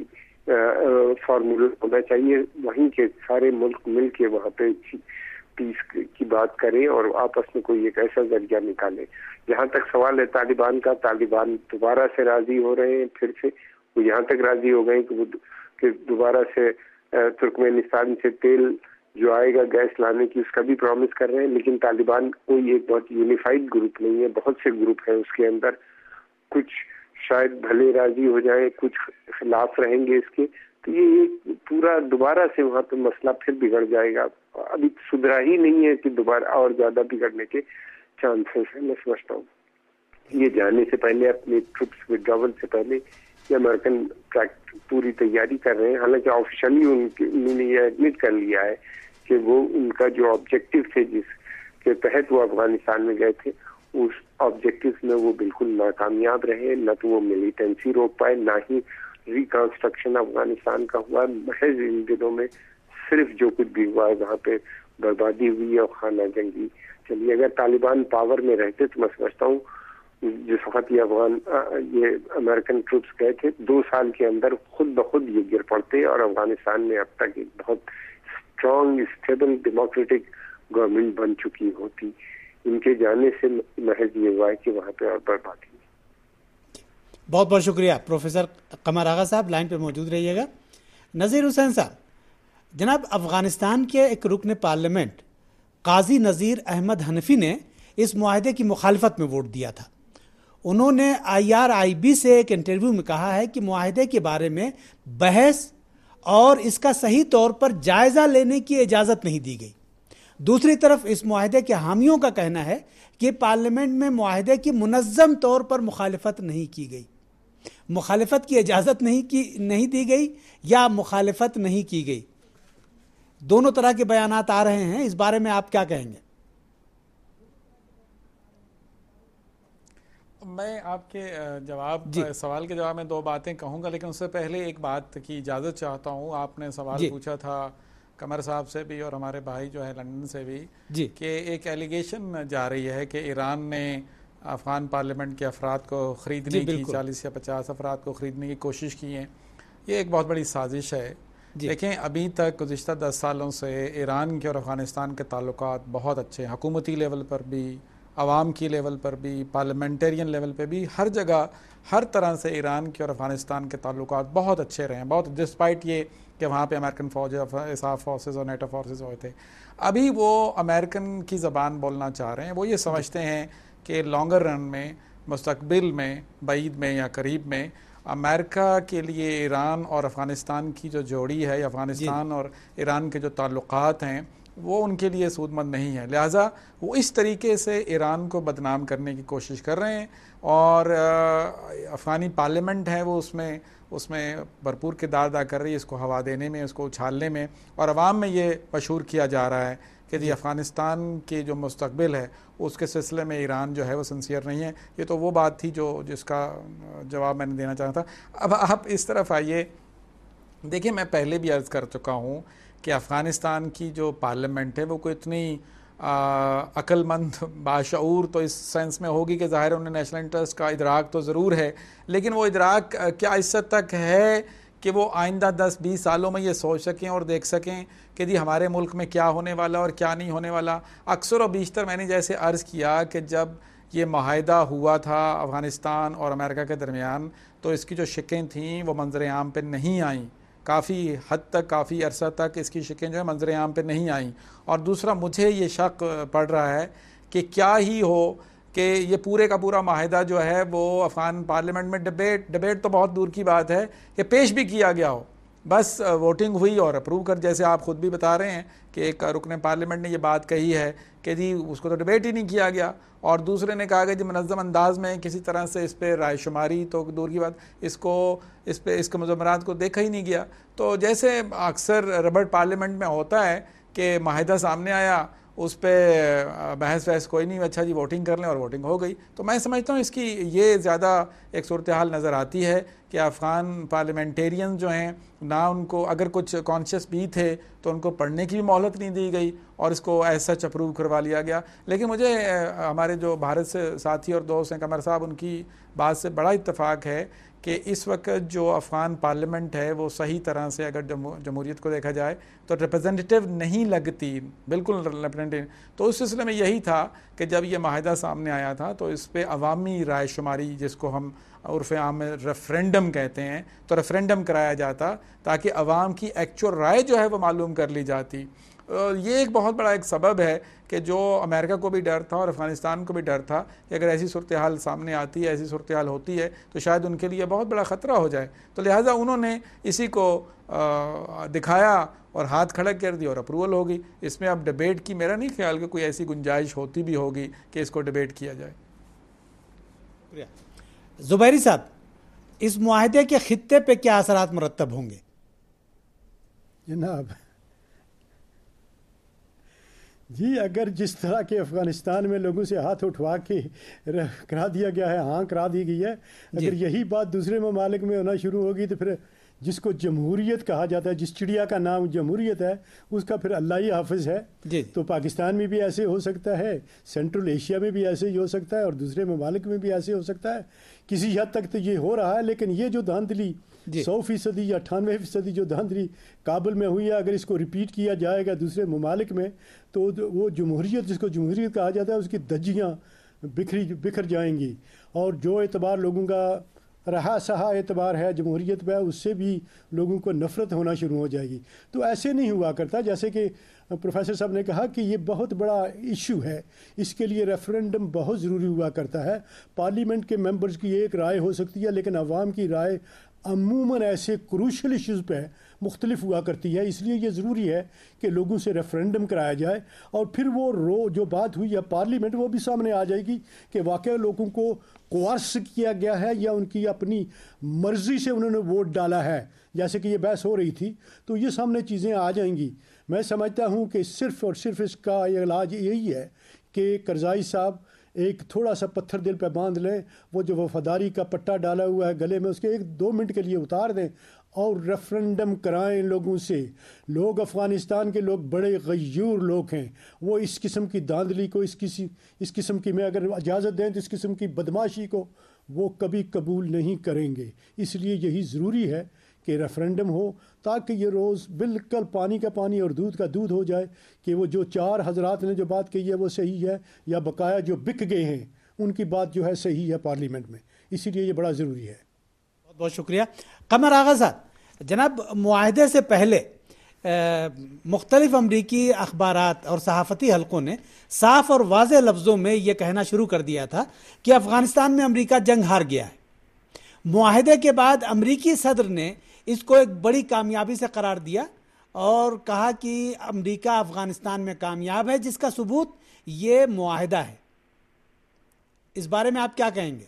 فارمولا ہونا چاہیے، وہیں کے سارے ملک مل کے وہاں پہ پیس کی بات کریں اور آپس میں کوئی ایک ایسا ذریعہ نکالیں۔ جہاں تک سوال ہے طالبان کا، طالبان دوبارہ سے راضی ہو رہے ہیں، پھر سے وہ یہاں تک راضی ہو گئے کہ وہ کہ دوبارہ سے ترکمانستان سے تیل جو آئے گا گیس لانے کی اس کا بھی پرومس کر رہے ہیں، لیکن طالبان کوئی ایک بہت یونیفائڈ گروپ نہیں ہے، بہت سے گروپ ہیں اس کے اندر، کچھ شاید بھلے راضی ہو جائیں، کچھ خلاف رہیں گے اس کے، تو یہ ایک پورا دوبارہ سے وہاں پہ مسئلہ پھر بگڑ جائے گا۔ ابھی سدھرا ہی نہیں ہے کہ دوبارہ اور زیادہ بگڑنے کے چانسز ہیں۔ میں سمجھتا ہوں یہ جانے سے پہلے، اپنے ٹروپس وڈراول سے پہلے یہ امریکن پوری تیاری کر رہے ہیں، حالانکہ آفیشلی انہوں نے یہ ایڈمٹ کر لیا ہے کہ وہ ان کا جو آبجیکٹو تھے جس کے تحت وہ افغانستان میں گئے تھے، اس آبجیکٹو میں وہ بالکل ناکامیاب رہے، نہ تو وہ ملیٹنسی روک پائے، نہ ہی ریکنسٹرکشن افغانستان کا ہوا۔ محض ان دنوں میں صرف جو کچھ بھی ہوا ہے وہاں پہ بربادی ہوئی اور خانہ جنگی چلیے۔ اگر طالبان پاور میں رہتے تو میں سمجھتا ہوں جس وقت یہ افغان یہ امریکن ٹروپس گئے تھے، دو سال کے اندر خود بخود یہ گر پڑتے اور افغانستان میں اب تک ایک بہت اسٹرانگ اسٹیبل ڈیموکریٹک گورنمنٹ بن چکی ہوتی۔ ان کے جانے سے محض یہ ہوا ہے کہ وہاں پہ اور بربادی۔ بہت بہت شکریہ پروفیسر قمر آغا صاحب، لائن پہ موجود رہیے گا۔ نذیر حسین صاحب، جناب افغانستان کے ایک رکن پارلیمنٹ قاضی نذیر احمد حنفی نے اس معاہدے کی مخالفت میں ووٹ دیا تھا۔ انہوں نے آئی آر آئی بی سے ایک انٹرویو میں کہا ہے کہ معاہدے کے بارے میں بحث اور اس کا صحیح طور پر جائزہ لینے کی اجازت نہیں دی گئی۔ دوسری طرف اس معاہدے کے حامیوں کا کہنا ہے کہ پارلیمنٹ میں معاہدے کی منظم طور پر مخالفت نہیں کی گئی، مخالفت کی اجازت نہیں کی نہیں دی گئی یا مخالفت نہیں کی گئی۔ دونوں طرح کے بیانات آ رہے ہیں، اس بارے میں آپ کیا کہیں گے؟ میں آپ کے جواب جی. سوال کے جواب میں دو باتیں کہوں گا، لیکن اس سے پہلے ایک بات کی اجازت چاہتا ہوں۔ آپ نے سوال جی. پوچھا تھا قمر صاحب سے بھی اور ہمارے بھائی جو ہے لندن سے بھی جی. کہ ایک ایلیگیشن جا رہی ہے کہ ایران نے افغان پارلیمنٹ کے افراد کو خریدنے جی, کی چالیس یا پچاس افراد کو خریدنے کی کوشش کی ہے۔ یہ ایک بہت بڑی سازش ہے جی. دیکھیں ابھی تک گزشتہ دس سالوں سے ایران کے اور افغانستان کے تعلقات بہت اچھے، حکومتی لیول پر بھی، عوام کی لیول پر بھی، پارلیمنٹرین لیول پہ بھی، ہر جگہ ہر طرح سے ایران کے اور افغانستان کے تعلقات بہت اچھے رہے ہیں، بہت ڈسپائٹ یہ کہ وہاں پہ امریکن فوج، اساف فورسز اور نیٹو فورسز ہوئے تھے۔ ابھی وہ امریکن کی زبان بولنا چاہ رہے ہیں، وہ یہ سمجھتے ہیں کہ لانگر رن میں، مستقبل میں، بعید میں یا قریب میں امریکہ کے لیے ایران اور افغانستان کی جو جوڑی ہے، افغانستان اور ایران کے جو تعلقات ہیں وہ ان کے لیے سود مند نہیں ہے. لہٰذا وہ اس طریقے سے ایران کو بدنام کرنے کی کوشش کر رہے ہیں, اور افغانی پارلیمنٹ ہے وہ اس میں اس میں بھرپور کردار ادا کر رہی ہے اس کو ہوا دینے میں, اس کو اچھالنے میں, اور عوام میں یہ مشہور کیا جا رہا ہے کہ جی افغانستان کے جو مستقبل ہے اس کے سلسلے میں ایران جو ہے وہ سنسیئر نہیں ہے. یہ تو وہ بات تھی جو جس کا جواب میں نے دینا چاہتا تھا. اب آپ اس طرف آئیے, دیکھیں میں پہلے بھی عرض کر چکا ہوں کہ افغانستان کی جو پارلیمنٹ ہے وہ کوئی اتنی عقل مند باشعور تو اس سینس میں ہوگی کہ ظاہر انہیں نیشنل انٹرسٹ کا ادراک تو ضرور ہے, لیکن وہ ادراک کیا اس حد تک ہے کہ وہ آئندہ دس بیس سالوں میں یہ سوچ سکیں اور دیکھ سکیں کہ جی ہمارے ملک میں کیا ہونے والا اور کیا نہیں ہونے والا. اکثر و بیشتر میں نے جیسے عرض کیا کہ جب یہ معاہدہ ہوا تھا افغانستان اور امریکہ کے درمیان تو اس کی جو شکیں تھیں وہ منظر عام پہ نہیں آئیں, کافی حد تک کافی عرصہ تک اس کی شکیں جو ہے منظر عام پہ نہیں آئیں. اور دوسرا مجھے یہ شک پڑ رہا ہے کہ کیا ہی ہو کہ یہ پورے کا پورا معاہدہ جو ہے وہ افغان پارلیمنٹ میں ڈبیٹ ڈبیٹ تو بہت دور کی بات ہے کہ پیش بھی کیا گیا ہو, بس ووٹنگ ہوئی اور اپروو کر, جیسے آپ خود بھی بتا رہے ہیں کہ ایک رکن پارلیمنٹ نے یہ بات کہی ہے کہ جی اس کو تو ڈبیٹ ہی نہیں کیا گیا, اور دوسرے نے کہا کہ جی منظم انداز میں کسی طرح سے اس پہ رائے شماری تو دور کی بات, اس کو اس پہ اس کے مضمرات کو دیکھا ہی نہیں گیا. تو جیسے اکثر ربڑ پارلیمنٹ میں ہوتا ہے کہ معاہدہ سامنے آیا, اس پہ بحث وحث کوئی نہیں, اچھا جی ووٹنگ کر لیں اور ووٹنگ ہو گئی. تو میں سمجھتا ہوں اس کی یہ زیادہ ایک صورتحال نظر آتی ہے کہ افغان پارلیمنٹیرین جو ہیں نہ ان کو اگر کچھ کانشیس بھی تھے تو ان کو پڑھنے کی بھی مہلت نہیں دی گئی اور اس کو ایز سچ اپروو کروا لیا گیا. لیکن مجھے ہمارے جو بھارت سے ساتھی اور دوست ہیں قمر صاحب, ان کی بات سے بڑا اتفاق ہے کہ اس وقت جو افغان پارلیمنٹ ہے وہ صحیح طرح سے اگر جمہوریت کو دیکھا جائے تو ریپرزنٹیٹیو نہیں لگتی, بالکل ریپرزنٹیو. تو اس سلسلے میں یہی تھا کہ جب یہ معاہدہ سامنے آیا تھا تو اس پہ عوامی رائے شماری, جس کو ہم عرف عام میں ریفرینڈم کہتے ہیں, تو ریفرینڈم کرایا جاتا تاکہ عوام کی ایکچوئل رائے جو ہے وہ معلوم کر لی جاتی. یہ ایک بہت بڑا ایک سبب ہے کہ جو امریکہ کو بھی ڈر تھا اور افغانستان کو بھی ڈر تھا کہ اگر ایسی صورتحال سامنے آتی ہے, ایسی صورتحال ہوتی ہے تو شاید ان کے لیے بہت بڑا خطرہ ہو جائے. تو لہٰذا انہوں نے اسی کو دکھایا اور ہاتھ کھڑا کر دی اور اپروول ہوگی. اس میں اب ڈیبیٹ کی میرا نہیں خیال کہ کوئی ایسی گنجائش ہوتی بھی ہوگی کہ اس کو ڈیبیٹ کیا جائے. زبیری صاحب, اس معاہدے کے خطے پہ کیا اثرات مرتب ہوں گے؟ جناب جی, اگر جس طرح کے افغانستان میں لوگوں سے ہاتھ اٹھوا کے کرا دیا گیا ہے, ہاں کرا دی گئی ہے, اگر یہی بات دوسرے ممالک میں ہونا شروع ہوگی تو پھر جس کو جمہوریت کہا جاتا ہے, جس چڑیا کا نام جمہوریت ہے, اس کا پھر اللہ ہی حافظ ہے. جی. تو پاکستان میں بھی ایسے ہو سکتا ہے, سینٹرل ایشیا میں بھی ایسے ہی ہو سکتا ہے, اور دوسرے ممالک میں بھی ایسے ہو سکتا ہے. کسی حد تک تو یہ ہو رہا ہے, لیکن یہ جو دھاندلی جی. سو فیصدی یا اٹھانوے فیصدی جو دھاندلی کابل میں ہوئی ہے, اگر اس کو ریپیٹ کیا جائے گا دوسرے ممالک میں تو وہ جمہوریت, جس کو جمہوریت کہا جاتا ہے, اس کی دھجیاں بکھری بکھر جائیں گی. اور جو اعتبار لوگوں کا رہا سہا اعتبار ہے جمہوریت پہ, اس سے بھی لوگوں کو نفرت ہونا شروع ہو جائے گی. تو ایسے نہیں ہوا کرتا, جیسے کہ پروفیسر صاحب نے کہا کہ یہ بہت بڑا ایشو ہے, اس کے لیے ریفرینڈم بہت ضروری ہوا کرتا ہے. پارلیمنٹ کے ممبرز کی ایک رائے ہو سکتی ہے, لیکن عوام کی رائے عموماً ایسے کروشل ایشوز پہ مختلف ہوا کرتی ہے. اس لیے یہ ضروری ہے کہ لوگوں سے ریفرینڈم کرایا جائے, اور پھر وہ رو جو بات ہوئی ہے پارلیمنٹ, وہ بھی سامنے آ جائے گی کہ واقعی لوگوں کو کوارس کیا گیا ہے یا ان کی اپنی مرضی سے انہوں نے ووٹ ڈالا ہے, جیسے کہ یہ بحث ہو رہی تھی. تو یہ سامنے چیزیں آ جائیں گی. میں سمجھتا ہوں کہ صرف اور صرف اس کا علاج یہی ہے کہ کرزائی صاحب ایک تھوڑا سا پتھر دل پہ باندھ لیں, وہ جو وفاداری کا پٹا ڈالا ہوا ہے گلے میں, اس کے ایک دو منٹ کے لیے اتار دیں اور ریفرینڈم کرائیں لوگوں سے. لوگ افغانستان کے لوگ بڑے غیور لوگ ہیں, وہ اس قسم کی داندلی کو, اس کسی اس قسم کی, میں اگر اجازت دیں تو اس قسم کی بدماشی کو وہ کبھی قبول نہیں کریں گے. اس لیے یہی ضروری ہے کہ ریفرینڈم ہو, تاکہ یہ روز بالکل پانی کا پانی اور دودھ کا دودھ ہو جائے کہ وہ جو چار حضرات نے جو بات کہی ہے وہ صحیح ہے, یا بقایا جو بک گئے ہیں ان کی بات جو ہے صحیح ہے پارلیمنٹ میں. اسی لیے یہ بڑا ضروری ہے. بہت بہت شکریہ. قمر آغا صاحب, جناب معاہدے سے پہلے مختلف امریکی اخبارات اور صحافتی حلقوں نے صاف اور واضح لفظوں میں یہ کہنا شروع کر دیا تھا کہ افغانستان میں امریکہ جنگ ہار گیا ہے. معاہدے کے بعد امریکی صدر نے اس کو ایک بڑی کامیابی سے قرار دیا اور کہا کہ امریکہ افغانستان میں کامیاب ہے، جس کا ثبوت یہ معاہدہ ہے. اس بارے میں آپ کیا کہیں گے؟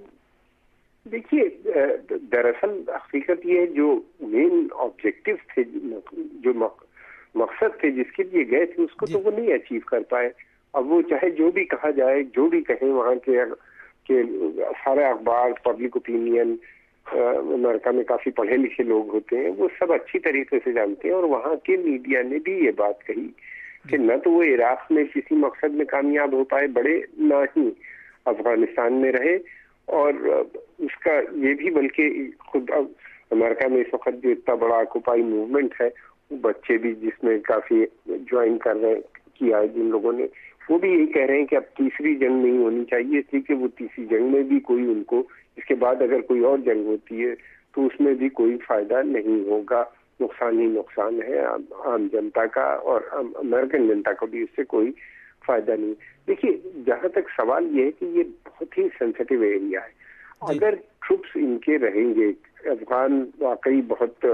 دیکھیے، دراصل حقیقت یہ ہے جو مین آبجیکٹو تھے، جو مقصد تھے جس کے لیے گئے تھے، اس کو تو وہ نہیں اچیو کر پائے. اب وہ چاہے جو بھی کہا جائے، جو بھی کہیں وہاں کے کہ سارے اخبار، پبلک اوپینین، امریکہ میں کافی پڑھے لکھے لوگ ہوتے ہیں، وہ سب اچھی طریقے سے جانتے ہیں. اور وہاں کے میڈیا نے بھی یہ بات کہی کہ نہ تو وہ عراق میں کسی مقصد میں کامیاب ہو پائے بڑے، نہ ہی افغانستان میں رہے. اور اس کا یہ بھی بلکہ خود اب امریکہ میں اس وقت جو اتنا بڑا آکوپائی موومنٹ ہے، بچے بھی جس میں کافی جوائن کر رہے کیا ہے جن لوگوں نے، وہ بھی یہی کہہ رہے ہیں کہ اب تیسری جنگ نہیں ہونی چاہیے، اس لیے کہ وہ تیسری جنگ میں بھی کوئی ان کو، اس کے بعد اگر کوئی اور جنگ ہوتی ہے تو اس میں بھی کوئی فائدہ نہیں ہوگا، نقصان ہی نقصان ہے عام جنتا کا، اور امریکن جنتا کو بھی اس سے کوئی فائدہ نہیں. دیکھیے، جہاں تک سوال یہ ہے کہ یہ بہت ہی سینسٹیو ایریا ہے. اگر ٹروپس ان کے رہیں گے، افغان واقعی بہت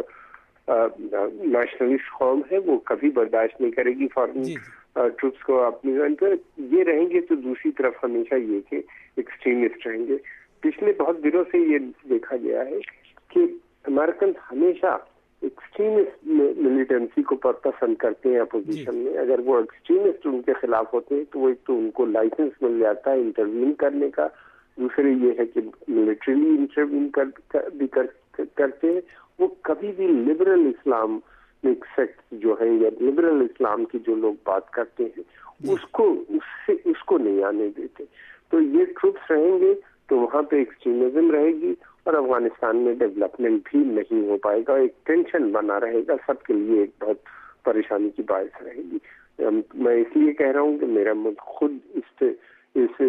نیشنلسٹ قوم ہے، وہ کبھی برداشت نہیں کرے گی فارن ٹروپس کو اپنی زمین پر. یہ رہیں گے تو دوسری طرف ہمیشہ یہ کہ ایکسٹریمسٹ رہیں گے. پچھلے بہت دنوں سے یہ دیکھا گیا ہے کہ امریکن ہمیشہ ایکسٹریمسٹ ملیٹنسی کو پسند کرتے ہیں اپوزیشن میں. اگر وہ ایکسٹریمسٹ ان کے خلاف ہوتے ہیں تو وہ ایک تو ان کو لائسنس مل جاتا ہے انٹروین کرنے کا، دوسرے یہ ہے کہ ملٹریلی انٹروین بھی کرتے ہیں. وہ کبھی بھی لبرل اسلام سیکٹ جو ہیں یا لبرل اسلام کی جو لوگ بات کرتے ہیں اس کو اس سے اس کو نہیں آنے دیتے. تو یہ ٹروپس رہیں گے تو وہاں پہ ایکسٹریمزم رہے گی اور افغانستان میں ڈیولپمنٹ بھی نہیں ہو پائے گا. ایک ٹینشن بنا رہے گا، سب کے لیے ایک بہت پریشانی کی باعث رہے گی. میں اس لیے کہہ رہا ہوں کہ میرا ملک خود اس اس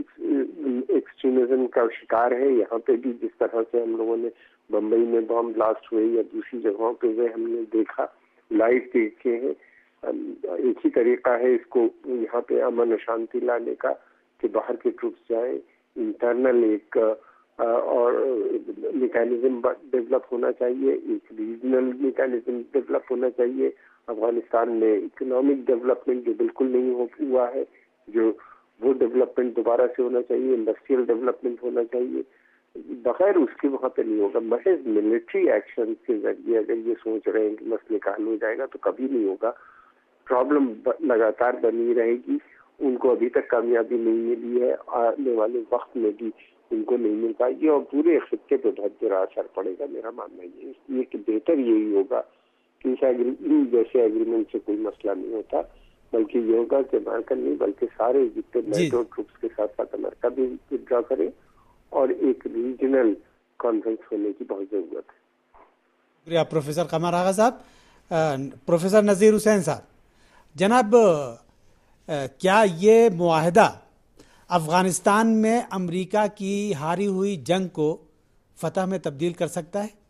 ایکسٹریمزم کا شکار ہے. یہاں پہ بھی جس طرح سے ہم لوگوں نے بمبئی میں بم بلاسٹ ہوئے یا دوسری جگہوں پہ ہوئے، ہم نے دیکھا، لائیو دیکھے ہیں. ایک ہی طریقہ ہے اس کو یہاں پہ امن و شانتی لانے کا کہ باہر کے ٹروپس جائیں، انٹرنل ایک اور میکینزم ڈیولپ ہونا چاہیے، ایک ریجنل میکینزم ڈیولپ ہونا چاہیے. افغانستان میں اکنامک ڈیولپمنٹ جو بالکل نہیں ہوا ہے، جو وہ ڈیولپمنٹ دوبارہ سے ہونا چاہیے، انڈسٹریل ڈیولپمنٹ ہونا چاہیے. بغیر اس کے وہاں پہ نہیں ہوگا. محض ملٹری ایکشن کے ذریعے اگر یہ سوچ رہے ہیں کہ مسئلے کا حل ہو جائے گا تو کبھی نہیں ہوگا. پرابلم لگاتار بنی رہے گی. ان کو ابھی تک کامیابی نہیں ملی ہے، آنے والے وقت میں بھی ان کو نہیں مل پائے گی اور پورے خطے پہ بہت برا اثر پڑے گا. میرا ماننا یہ ہے اس لیے کہ بہتر یہی ہوگا کہ ان جیسے ایگریمنٹ سے کوئی مسئلہ نہیں ہوتا، بلکہ یہ ہوگا کہ امریکہ نہیں بلکہ سارے جتنے نیٹو ٹروپس کے ساتھ ساتھ امریکہ بھی ودرا کرے اور ایک ریجنل کانفرنس ہونے کی بہت ضرورت ہے. شکریہ پروفیسر قمر آغا صاحب. پروفیسر نذیر حسین صاحب، جناب کیا یہ معاہدہ افغانستان میں امریکہ کی ہاری ہوئی جنگ کو فتح میں تبدیل کر سکتا ہے؟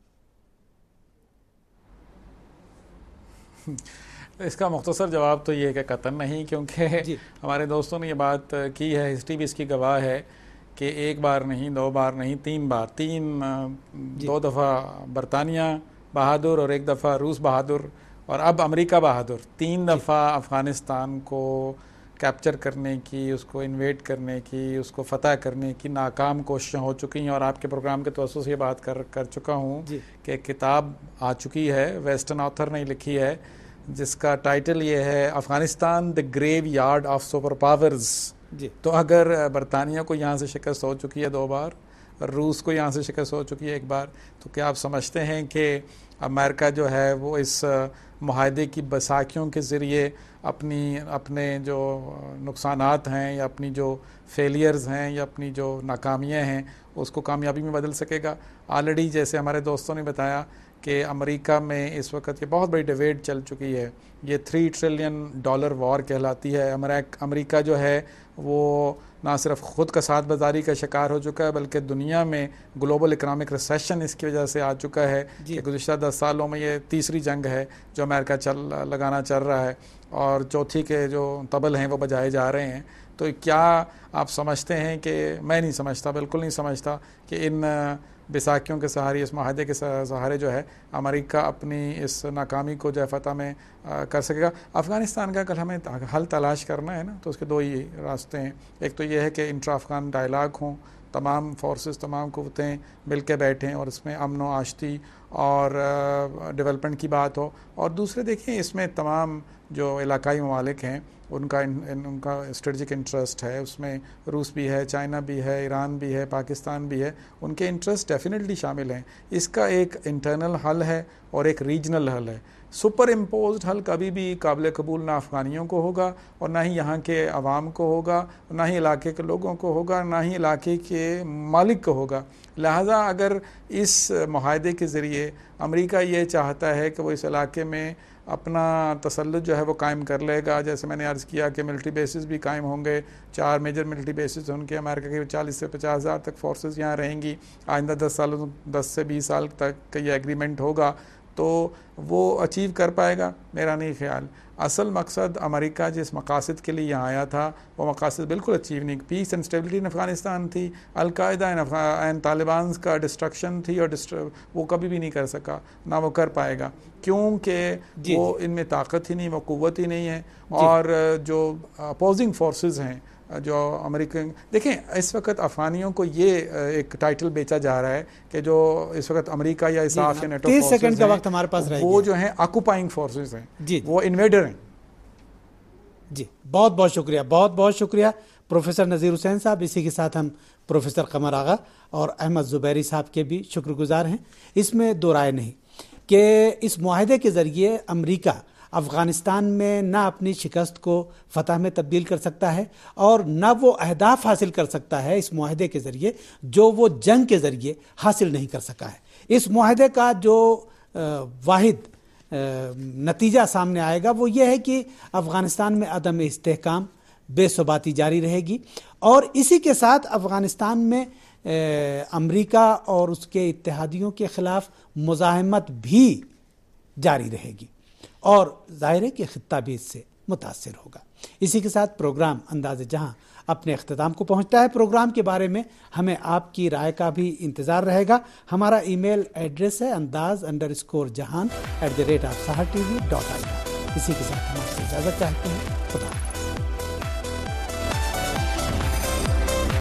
اس کا مختصر جواب تو یہ ہے کہ قطعاً نہیں، کیونکہ جی. ہمارے دوستوں نے یہ بات کی ہے، ہسٹری بھی اس کی گواہ ہے کہ ایک بار نہیں، دو بار نہیں، تین بار تین جی. دو دفعہ برطانیہ بہادر اور ایک دفعہ روس بہادر اور اب امریکہ بہادر، تین دفعہ جی. افغانستان کو کیپچر کرنے کی، اس کو انویٹ کرنے کی، اس کو فتح کرنے کی ناکام کوششیں ہو چکی ہیں. اور آپ کے پروگرام کے توسط سے یہ بات کر کر چکا ہوں جی. کہ کتاب آ چکی ہے، ویسٹرن آتھر نے لکھی ہے، جس کا ٹائٹل یہ ہے Afghanistan the graveyard of super powers. جی. تو اگر برطانیہ کو یہاں سے شکست ہو چکی ہے دو بار، روس کو یہاں سے شکست ہو چکی ہے ایک بار، تو کیا آپ سمجھتے ہیں کہ امریکہ جو ہے وہ اس معاہدے کی بیساکھیوں کے ذریعے اپنی اپنے جو نقصانات ہیں یا اپنی جو فیلیئرز ہیں یا اپنی جو ناکامیاں ہیں اس کو کامیابی میں بدل سکے گا؟ آلریڈی جیسے ہمارے دوستوں نے بتایا کہ امریکہ میں اس وقت یہ بہت بڑی ڈیبیٹ چل چکی ہے، یہ تھری ٹریلین ڈالر وار کہلاتی ہے. امریکہ جو ہے وہ نہ صرف خود کساد بازاری کا شکار ہو چکا ہے بلکہ دنیا میں گلوبل اکنامک ریسیشن اس کی وجہ سے آ چکا ہے جی. کہ گزشتہ دس سالوں میں یہ تیسری جنگ ہے جو امریکہ چل لگانا چل رہا ہے اور چوتھی کے جو طبل ہیں وہ بجائے جا رہے ہیں. تو کیا آپ سمجھتے ہیں کہ، میں نہیں سمجھتا، بالکل نہیں سمجھتا کہ ان بیساکھیوں کے سہارے اس معاہدے کے سہارے جو ہے امریکہ اپنی اس ناکامی کو جو ہے فتح میں کر سکے گا. افغانستان کا اگر ہمیں حل تلاش کرنا ہے نا تو اس کے دو ہی راستے ہیں. ایک تو یہ ہے کہ انٹرا افغان ڈائلاگ ہوں, تمام فورسز تمام قوتیں مل کے بیٹھیں اور اس میں امن و آشتی اور ڈیولپمنٹ کی بات ہو. اور دوسرے دیکھیں اس میں تمام جو علاقائی ممالک ہیں ان کا ان کا اسٹریٹجک انٹرسٹ ہے, اس میں روس بھی ہے, چائنا بھی ہے, ایران بھی ہے, پاکستان بھی ہے, ان کے انٹرسٹ ڈیفینیٹلی شامل ہیں. اس کا ایک انٹرنل حل ہے اور ایک ریجنل حل ہے. سپر امپوزڈ حل کبھی بھی قابل قبول نہ افغانیوں کو ہوگا اور نہ ہی یہاں کے عوام کو ہوگا, نہ ہی علاقے کے لوگوں کو ہوگا, نہ ہی علاقے کے مالک کو ہوگا. لہٰذا اگر اس معاہدے کے ذریعے امریکہ یہ چاہتا ہے کہ وہ اس علاقے میں اپنا تسلط جو ہے وہ قائم کر لے گا, جیسے میں نے عرض کیا کہ ملٹری بیسز بھی قائم ہوں گے, چار میجر ملٹری بیسز ان کے, امریکہ کے چالیس سے پچاس ہزار تک فورسز یہاں رہیں گی, آئندہ دس سالوں دس سے بیس سال تک یہ ایگریمنٹ ہوگا, تو وہ اچیو کر پائے گا؟ میرا نہیں خیال. اصل مقصد امریکہ جس مقاصد کے لیے یہاں آیا تھا وہ مقاصد بالکل اچیو نہیں. Peace and stability in Afghanistan تھی, القاعدہ اینڈ طالبان کا ڈسٹرکشن تھی, اور وہ کبھی بھی نہیں کر سکا, نہ وہ کر پائے گا, کیونکہ جی وہ ان میں طاقت ہی نہیں, وہ قوت ہی نہیں ہے. اور جو اپوزنگ فورسز ہیں جو امریکن, دیکھیں اس وقت افغانیوں کو یہ ایک ٹائٹل بیچا جا رہا ہے کہ جو اس وقت امریکہ یا اساف یا نیٹو تیس سیکنڈ کا وقت ہمارے پاس رہے گا, وہ جو ہیں آکوپائنگ فورسز ہیں, جی وہ انویڈر ہیں. جی بہت بہت شکریہ, بہت بہت شکریہ پروفیسر نذیر حسین صاحب. اسی کے ساتھ ہم پروفیسر قمر آغا اور احمد زبیری صاحب کے بھی شکر گزار ہیں. اس میں دو رائے نہیں کہ اس معاہدے کے ذریعے امریکہ افغانستان میں نہ اپنی شکست کو فتح میں تبدیل کر سکتا ہے اور نہ وہ اہداف حاصل کر سکتا ہے اس معاہدے کے ذریعے جو وہ جنگ کے ذریعے حاصل نہیں کر سکا ہے. اس معاہدے کا جو واحد نتیجہ سامنے آئے گا وہ یہ ہے کہ افغانستان میں عدم استحکام, بے ثباتی جاری رہے گی, اور اسی کے ساتھ افغانستان میں امریکہ اور اس کے اتحادیوں کے خلاف مزاحمت بھی جاری رہے گی, اور ظاہر ہے کہ خطہ بھی اس سے متاثر ہوگا. اسی کے ساتھ پروگرام انداز جہاں اپنے اختتام کو پہنچتا ہے. پروگرام کے بارے میں ہمیں آپ کی رائے کا بھی انتظار رہے گا. ہمارا ای میل ایڈریس ہے Andaz underscore Jahan at the rate of Sahar T V dot I. اسی کے ساتھ ہم آپ سے اجازت چاہتے ہیں. خدا